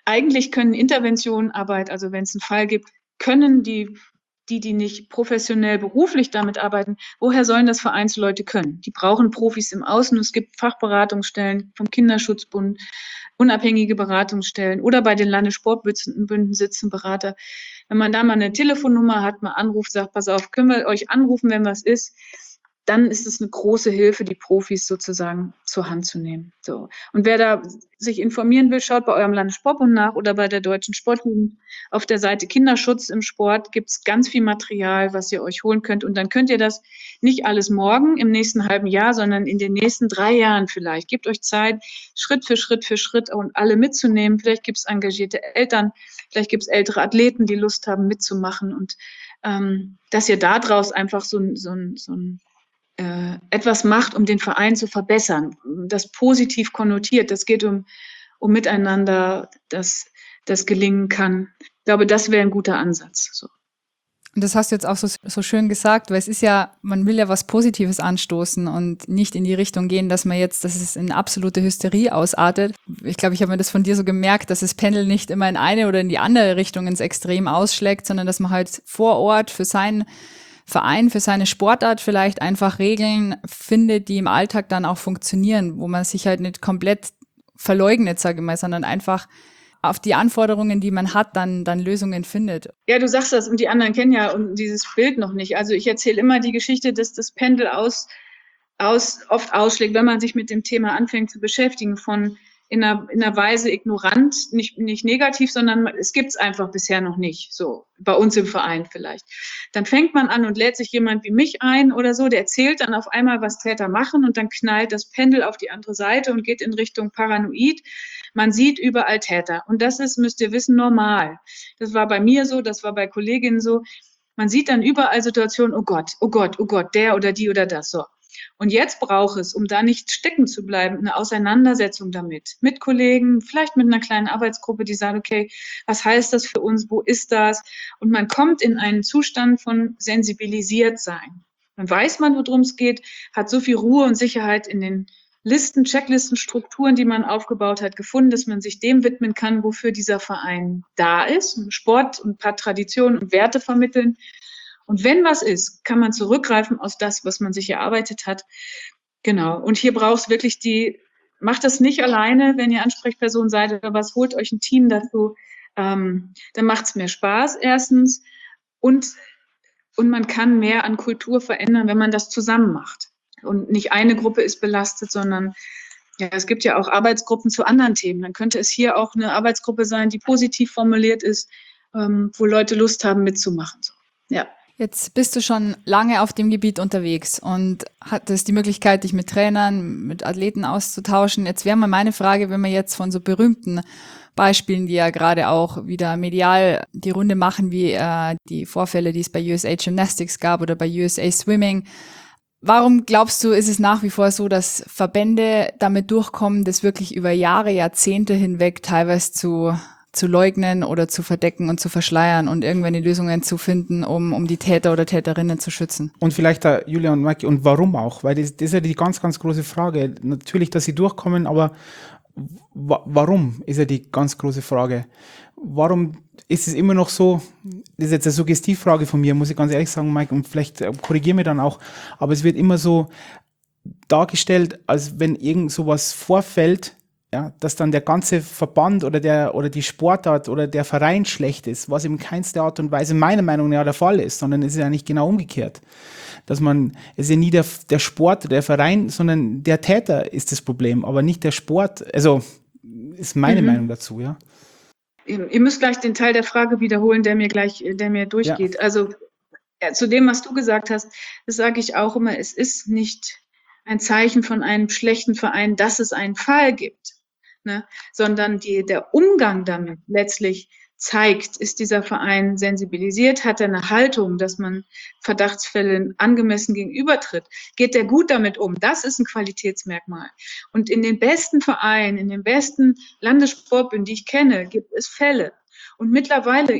eigentlich können Interventionenarbeit, also wenn es einen Fall gibt, können die nicht professionell beruflich damit arbeiten, woher sollen das Vereinsleute können? Die brauchen Profis im Außen. Es gibt Fachberatungsstellen vom Kinderschutzbund, unabhängige Beratungsstellen oder bei den Landessportbünden sitzen Berater. Wenn man da mal eine Telefonnummer hat, mal anruft, sagt, pass auf, können wir euch anrufen, wenn was ist, dann ist es eine große Hilfe, die Profis sozusagen zur Hand zu nehmen. So. Und wer da sich informieren will, schaut bei eurem Landessportbund nach oder bei der Deutschen Sportjugend. Auf der Seite Kinderschutz im Sport gibt es ganz viel Material, was ihr euch holen könnt. Und dann könnt ihr das nicht alles morgen im nächsten halben Jahr, sondern in den nächsten 3 Jahren vielleicht. Gebt euch Zeit, Schritt für Schritt und alle mitzunehmen. Vielleicht gibt es engagierte Eltern, vielleicht gibt es ältere Athleten, die Lust haben mitzumachen. Und dass ihr daraus einfach so ein etwas macht, um den Verein zu verbessern, das positiv konnotiert, das geht um Miteinander, das gelingen kann. Ich glaube, das wäre ein guter Ansatz. So. Und das hast du jetzt auch so schön gesagt, weil es ist ja, man will ja was Positives anstoßen und nicht in die Richtung gehen, dass es in absolute Hysterie ausartet. Ich glaube, ich habe mir das von dir so gemerkt, dass das Pendel nicht immer in eine oder in die andere Richtung ins Extrem ausschlägt, sondern dass man halt vor Ort für seinen Verein, für seine Sportart vielleicht einfach Regeln findet, die im Alltag dann auch funktionieren, wo man sich halt nicht komplett verleugnet, sage ich mal, sondern einfach auf die Anforderungen, die man hat, dann Lösungen findet. Ja, du sagst das und die anderen kennen ja dieses Bild noch nicht. Also ich erzähle immer die Geschichte, dass das Pendel oft ausschlägt, wenn man sich mit dem Thema anfängt zu beschäftigen, von in einer Weise ignorant, nicht negativ, sondern es gibt es einfach bisher noch nicht, so bei uns im Verein vielleicht. Dann fängt man an und lädt sich jemand wie mich ein oder so, der erzählt dann auf einmal, was Täter machen und dann knallt das Pendel auf die andere Seite und geht in Richtung Paranoid. Man sieht überall Täter und das ist, müsst ihr wissen, normal. Das war bei mir so, das war bei Kolleginnen so. Man sieht dann überall Situationen, oh Gott, der oder die oder das, so. Und jetzt braucht es, um da nicht stecken zu bleiben, eine Auseinandersetzung damit. Mit Kollegen, vielleicht mit einer kleinen Arbeitsgruppe, die sagt, okay, was heißt das für uns? Wo ist das? Und man kommt in einen Zustand von sensibilisiert sein. Dann weiß man, worum es geht, hat so viel Ruhe und Sicherheit in den Listen, Checklisten, Strukturen, die man aufgebaut hat, gefunden, dass man sich dem widmen kann, wofür dieser Verein da ist. Sport und ein paar Traditionen und Werte vermitteln. Und wenn was ist, kann man zurückgreifen aus das, was man sich erarbeitet hat. Genau. Und hier braucht es wirklich macht das nicht alleine, wenn ihr Ansprechperson seid oder was, holt euch ein Team dazu. Dann macht es mehr Spaß, erstens. Und man kann mehr an Kultur verändern, wenn man das zusammen macht. Und nicht eine Gruppe ist belastet, sondern ja, es gibt ja auch Arbeitsgruppen zu anderen Themen. Dann könnte es hier auch eine Arbeitsgruppe sein, die positiv formuliert ist, wo Leute Lust haben mitzumachen. So. Ja. Jetzt bist du schon lange auf dem Gebiet unterwegs und hattest die Möglichkeit, dich mit Trainern, mit Athleten auszutauschen. Jetzt wäre mal meine Frage, wenn wir jetzt von so berühmten Beispielen, die ja gerade auch wieder medial die Runde machen, wie die Vorfälle, die es bei USA Gymnastics gab oder bei USA Swimming. Warum glaubst du, ist es nach wie vor so, dass Verbände damit durchkommen, das wirklich über Jahre, Jahrzehnte hinweg teilweise zu leugnen oder zu verdecken und zu verschleiern und irgendwelche Lösungen zu finden, um die Täter oder Täterinnen zu schützen? Und vielleicht da Julia und Maike, und warum auch? Weil das ist ja die ganz, ganz große Frage. Natürlich, dass sie durchkommen, aber warum ist ja die ganz große Frage. Warum ist es immer noch so, das ist jetzt eine Suggestivfrage von mir, muss ich ganz ehrlich sagen, Maike, und vielleicht korrigiere mich dann auch, aber es wird immer so dargestellt, als wenn irgend sowas vorfällt, ja, dass dann der ganze Verband oder die Sportart oder der Verein schlecht ist, was in keinster Art und Weise meiner Meinung nach der Fall ist, sondern es ist ja nicht genau umgekehrt. Es ist ja nie der Sport, der Verein, sondern der Täter ist das Problem, aber nicht der Sport. Also ist meine Meinung dazu, ja. Ihr müsst gleich den Teil der Frage wiederholen, der mir durchgeht. Ja. Also zu dem, was du gesagt hast, das sage ich auch immer, es ist nicht ein Zeichen von einem schlechten Verein, dass es einen Fall gibt, ne? Sondern der Umgang damit letztlich zeigt, ist dieser Verein sensibilisiert, hat er eine Haltung, dass man Verdachtsfällen angemessen gegenübertritt, geht der gut damit um, das ist ein Qualitätsmerkmal. Und in den besten Vereinen, in den besten Landessportbünden, die ich kenne, gibt es Fälle. Und mittlerweile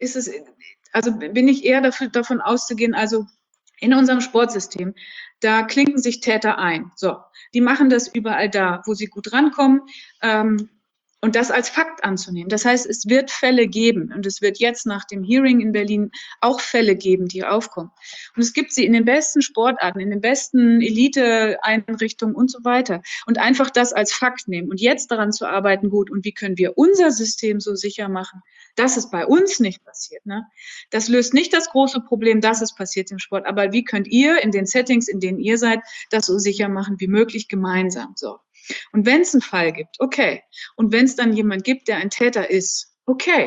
bin ich eher davon auszugehen, also in unserem Sportsystem, da klinken sich Täter ein. So, die machen das überall da, wo sie gut rankommen. Und das als Fakt anzunehmen. Das heißt, es wird Fälle geben und es wird jetzt nach dem Hearing in Berlin auch Fälle geben, die aufkommen. Und es gibt sie in den besten Sportarten, in den besten Elite-Einrichtungen und so weiter. Und einfach das als Fakt nehmen und jetzt daran zu arbeiten, gut, und wie können wir unser System so sicher machen, dass es bei uns nicht passiert. Ne? Das löst nicht das große Problem, dass es passiert im Sport, aber wie könnt ihr in den Settings, in denen ihr seid, das so sicher machen wie möglich gemeinsam. So. Und wenn es einen Fall gibt, okay. Und wenn es dann jemand gibt, der ein Täter ist, okay.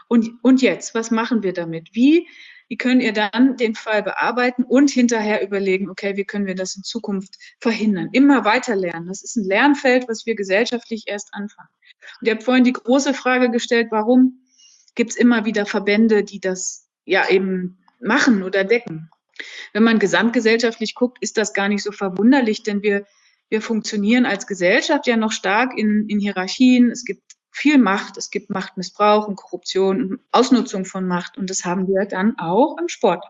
Und jetzt, was machen wir damit? Wie könnt ihr dann den Fall bearbeiten und hinterher überlegen, okay, wie können wir das in Zukunft verhindern? Immer weiter lernen. Das ist ein Lernfeld, was wir gesellschaftlich erst anfangen. Und ihr habt vorhin die große Frage gestellt, warum gibt es immer wieder Verbände, die das ja eben machen oder decken? Wenn man gesamtgesellschaftlich guckt, ist das gar nicht so verwunderlich, denn wir funktionieren als Gesellschaft ja noch stark in Hierarchien. Es gibt viel Macht, es gibt Machtmissbrauch und Korruption und Ausnutzung von Macht. Und das haben wir dann auch im Sport.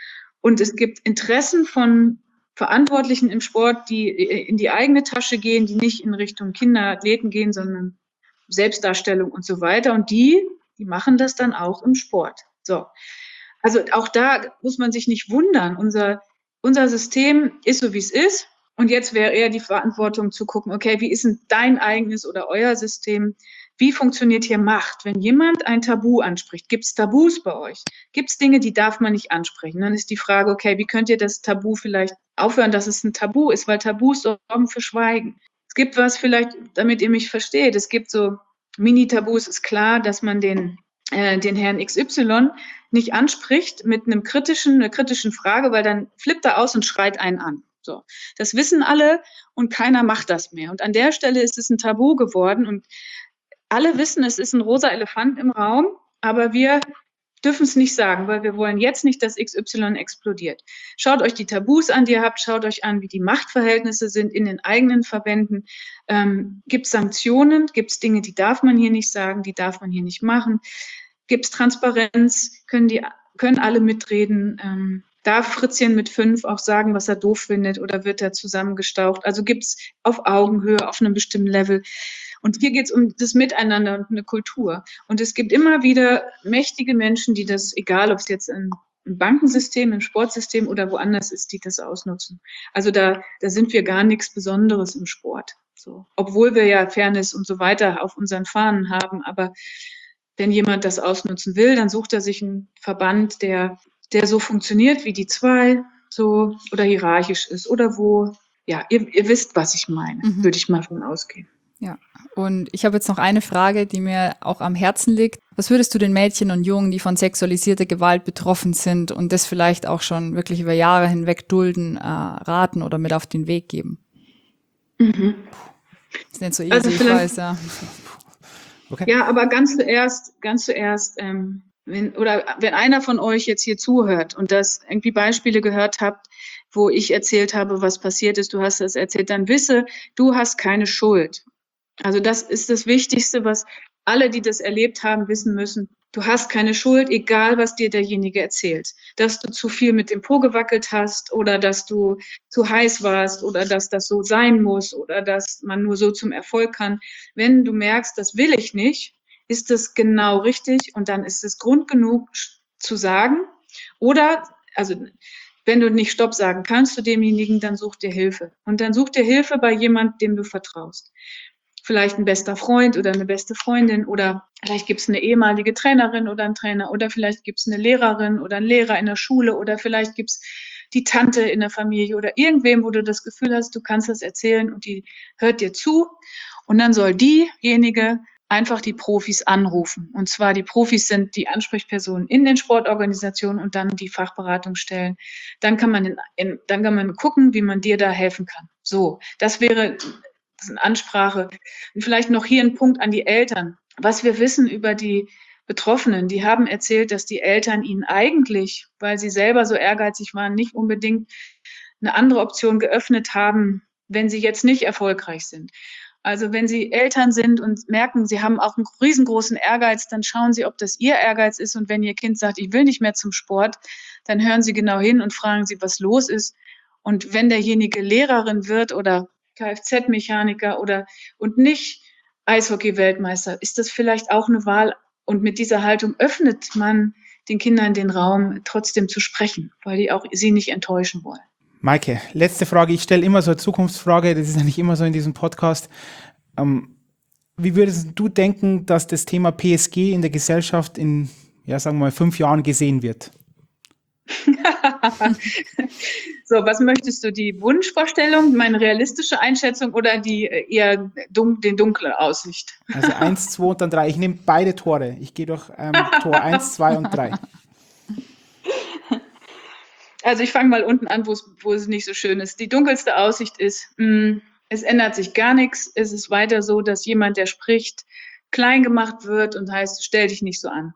Und es gibt Interessen von Verantwortlichen im Sport, die in die eigene Tasche gehen, die nicht in Richtung Kinderathleten gehen, sondern Selbstdarstellung und so weiter. Und die machen das dann auch im Sport. So. Also auch da muss man sich nicht wundern. Unser System ist so, wie es ist. Und jetzt wäre eher die Verantwortung zu gucken, okay, wie ist denn dein eigenes oder euer System? Wie funktioniert hier Macht? Wenn jemand ein Tabu anspricht, gibt es Tabus bei euch? Gibt es Dinge, die darf man nicht ansprechen? Dann ist die Frage, okay, wie könnt ihr das Tabu vielleicht aufhören, dass es ein Tabu ist? Weil Tabus sorgen für Schweigen. Es gibt was vielleicht, damit ihr mich versteht, es gibt so Mini-Tabus, ist klar, dass man den Herrn XY nicht anspricht mit einer kritischen Frage, weil dann flippt er aus und schreit einen an. So, das wissen alle und keiner macht das mehr. Und an der Stelle ist es ein Tabu geworden und alle wissen, es ist ein rosa Elefant im Raum, aber wir dürfen es nicht sagen, weil wir wollen jetzt nicht, dass XY explodiert. Schaut euch die Tabus an, die ihr habt, schaut euch an, wie die Machtverhältnisse sind in den eigenen Verbänden. Gibt es Sanktionen, gibt es Dinge, die darf man hier nicht sagen, die darf man hier nicht machen. Gibt es Transparenz, können alle mitreden. Darf Fritzchen mit 5 auch sagen, was er doof findet oder wird er zusammengestaucht? Also gibt es auf Augenhöhe, auf einem bestimmten Level. Und hier geht es um das Miteinander und eine Kultur. Und es gibt immer wieder mächtige Menschen, die das, egal ob es jetzt im Bankensystem, im Sportsystem oder woanders ist, die das ausnutzen. Also da sind wir gar nichts Besonderes im Sport. So. Obwohl wir ja Fairness und so weiter auf unseren Fahnen haben. Aber wenn jemand das ausnutzen will, dann sucht er sich einen Verband, der so funktioniert wie die 2, so oder hierarchisch ist oder wo, ja, ihr wisst, was ich meine, würde ich mal von ausgehen. Ja, und ich habe jetzt noch eine Frage, die mir auch am Herzen liegt. Was würdest du den Mädchen und Jungen, die von sexualisierter Gewalt betroffen sind und das vielleicht auch schon wirklich über Jahre hinweg dulden, raten oder mit auf den Weg geben? Mhm. Ist nicht so easy, ich weiß, ja. Okay. Ja, aber ganz zuerst, wenn einer von euch jetzt hier zuhört und das irgendwie Beispiele gehört habt, wo ich erzählt habe, was passiert ist, du hast das erzählt, dann wisse, du hast keine Schuld. Also das ist das Wichtigste, was alle, die das erlebt haben, wissen müssen. Du hast keine Schuld, egal was dir derjenige erzählt. Dass du zu viel mit dem Po gewackelt hast oder dass du zu heiß warst oder dass das so sein muss oder dass man nur so zum Erfolg kann. Wenn du merkst, das will ich nicht, ist das genau richtig und dann ist es Grund genug zu sagen. Oder, also wenn du nicht Stopp sagen kannst zu demjenigen, dann such dir Hilfe. Und dann such dir Hilfe bei jemandem, dem du vertraust. Vielleicht ein bester Freund oder eine beste Freundin oder vielleicht gibt es eine ehemalige Trainerin oder einen Trainer oder vielleicht gibt es eine Lehrerin oder einen Lehrer in der Schule oder vielleicht gibt es die Tante in der Familie oder irgendwem, wo du das Gefühl hast, du kannst das erzählen und die hört dir zu und dann soll diejenige einfach die Profis anrufen. Und zwar die Profis sind die Ansprechpersonen in den Sportorganisationen und dann die Fachberatungsstellen. Dann kann man gucken, wie man dir da helfen kann. So, das wäre eine Ansprache. Und vielleicht noch hier ein Punkt an die Eltern. Was wir wissen über die Betroffenen, die haben erzählt, dass die Eltern ihnen eigentlich, weil sie selber so ehrgeizig waren, nicht unbedingt eine andere Option geöffnet haben, wenn sie jetzt nicht erfolgreich sind. Also wenn Sie Eltern sind und merken, Sie haben auch einen riesengroßen Ehrgeiz, dann schauen Sie, ob das Ihr Ehrgeiz ist. Und wenn Ihr Kind sagt, ich will nicht mehr zum Sport, dann hören Sie genau hin und fragen Sie, was los ist. Und wenn derjenige Lehrerin wird oder Kfz-Mechaniker und nicht Eishockey-Weltmeister. Ist das vielleicht auch eine Wahl? Und mit dieser Haltung öffnet man den Kindern den Raum, trotzdem zu sprechen, weil die auch sie nicht enttäuschen wollen. Maike, letzte Frage. Ich stelle immer so eine Zukunftsfrage, das ist ja nicht immer so in diesem Podcast. Wie würdest du denken, dass das Thema PSG in der Gesellschaft in, sagen wir mal, 5 Jahren gesehen wird? So, was möchtest du? Die Wunschvorstellung, meine realistische Einschätzung oder die eher den dunkle Aussicht? Also 1, 2 und dann 3. Ich nehme beide Tore. Ich gehe durch Tor 1, 2 und 3. Also ich fange mal unten an, wo es nicht so schön ist. Die dunkelste Aussicht ist, es ändert sich gar nichts. Es ist weiter so, dass jemand, der spricht, klein gemacht wird und heißt, stell dich nicht so an.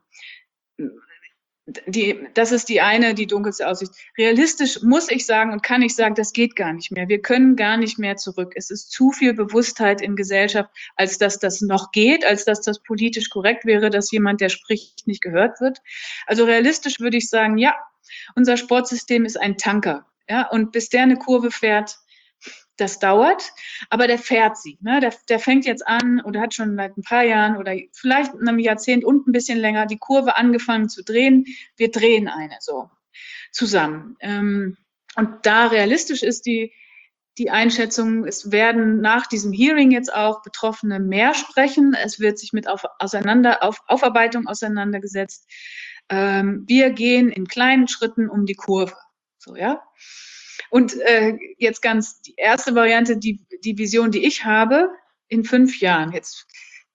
Das ist die dunkelste Aussicht. Realistisch muss ich sagen und kann ich sagen, das geht gar nicht mehr. Wir können gar nicht mehr zurück. Es ist zu viel Bewusstheit in Gesellschaft, als dass das noch geht, als dass das politisch korrekt wäre, dass jemand, der spricht, nicht gehört wird. Also realistisch würde ich sagen, ja, unser Sportsystem ist ein Tanker. Ja, und bis der eine Kurve fährt, das dauert, aber der fährt sie. Ne? Der fängt jetzt an oder hat schon seit ein paar Jahren oder vielleicht in einem Jahrzehnt und ein bisschen länger die Kurve angefangen zu drehen. Wir drehen eine so zusammen. Und da realistisch ist die Einschätzung, es werden nach diesem Hearing jetzt auch Betroffene mehr sprechen. Es wird sich mit Aufarbeitung auseinandergesetzt. Wir gehen in kleinen Schritten um die Kurve. So, ja. Und jetzt die erste Variante, die Vision, die ich habe, in 5 Jahren jetzt.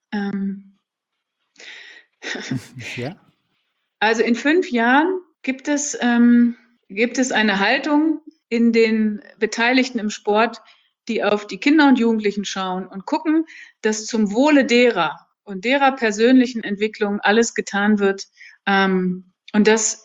Ja. Also in 5 Jahren gibt es eine Haltung in den Beteiligten im Sport, die auf die Kinder und Jugendlichen schauen und gucken, dass zum Wohle derer und derer persönlichen Entwicklung alles getan wird und dass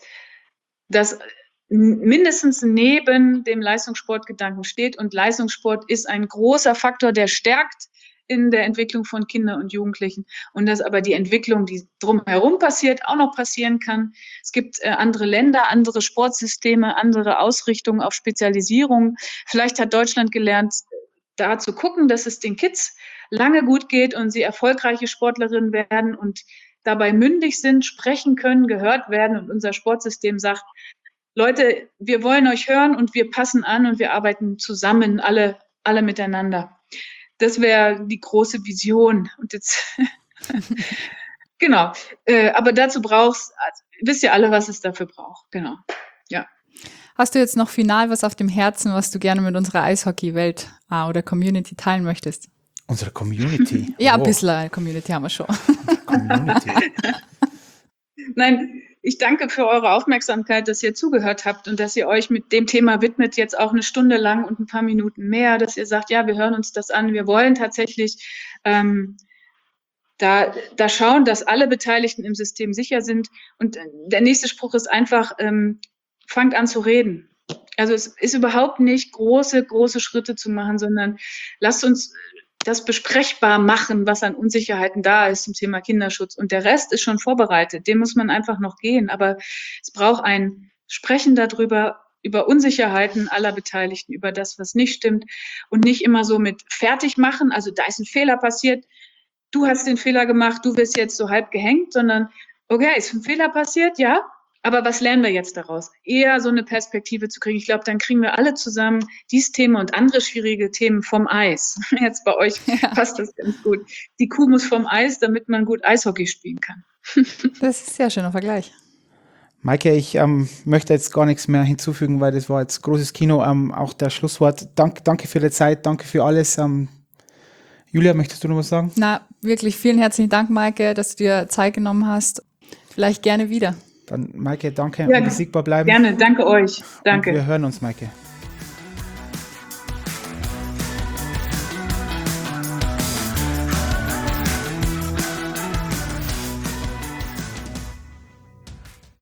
mindestens neben dem Leistungssportgedanken steht. Und Leistungssport ist ein großer Faktor, der stärkt in der Entwicklung von Kindern und Jugendlichen. Und dass aber die Entwicklung, die drumherum passiert, auch noch passieren kann. Es gibt andere Länder, andere Sportsysteme, andere Ausrichtungen auf Spezialisierung. Vielleicht hat Deutschland gelernt, da zu gucken, dass es den Kids lange gut geht und sie erfolgreiche Sportlerinnen werden und dabei mündig sind, sprechen können, gehört werden. Und unser Sportsystem sagt, Leute, wir wollen euch hören und wir passen an und wir arbeiten zusammen, alle miteinander. Das wäre die große Vision. Und jetzt, genau. Aber dazu wisst ihr alle, was es dafür braucht. Genau. Ja. Hast du jetzt noch final was auf dem Herzen, was du gerne mit unserer Eishockey-Welt oder Community teilen möchtest? Unsere Community? Ja, ein bisschen Community haben wir schon. Community. Nein, ich danke für eure Aufmerksamkeit, dass ihr zugehört habt und dass ihr euch mit dem Thema widmet, jetzt auch 1 Stunde lang und ein paar Minuten mehr, dass ihr sagt, ja, wir hören uns das an. Wir wollen tatsächlich da schauen, dass alle Beteiligten im System sicher sind. Und der nächste Spruch ist einfach, fangt an zu reden. Also es ist überhaupt nicht große Schritte zu machen, sondern lasst uns das besprechbar machen, was an Unsicherheiten da ist zum Thema Kinderschutz. Und der Rest ist schon vorbereitet. Den muss man einfach noch gehen. Aber es braucht ein Sprechen darüber, über Unsicherheiten aller Beteiligten, über das, was nicht stimmt. Und nicht immer so mit fertig machen. Also da ist ein Fehler passiert. Du hast den Fehler gemacht. Du wirst jetzt so halb gehängt. Sondern, okay, ist ein Fehler passiert? Ja. Aber was lernen wir jetzt daraus? Eher so eine Perspektive zu kriegen. Ich glaube, dann kriegen wir alle zusammen dieses Thema und andere schwierige Themen vom Eis. Jetzt bei euch passt das ganz gut. Die Kuh muss vom Eis, damit man gut Eishockey spielen kann. Das ist ein sehr schöner Vergleich. Maike, ich möchte jetzt gar nichts mehr hinzufügen, weil das war jetzt großes Kino. Auch der Schlusswort. Danke für die Zeit, danke für alles. Julia, möchtest du noch was sagen? Na, wirklich vielen herzlichen Dank, Maike, dass du dir Zeit genommen hast. Vielleicht gerne wieder. Dann, Maike, danke. Ja, und besiegbar bleiben. Gerne, danke euch. Danke. Und wir hören uns, Maike.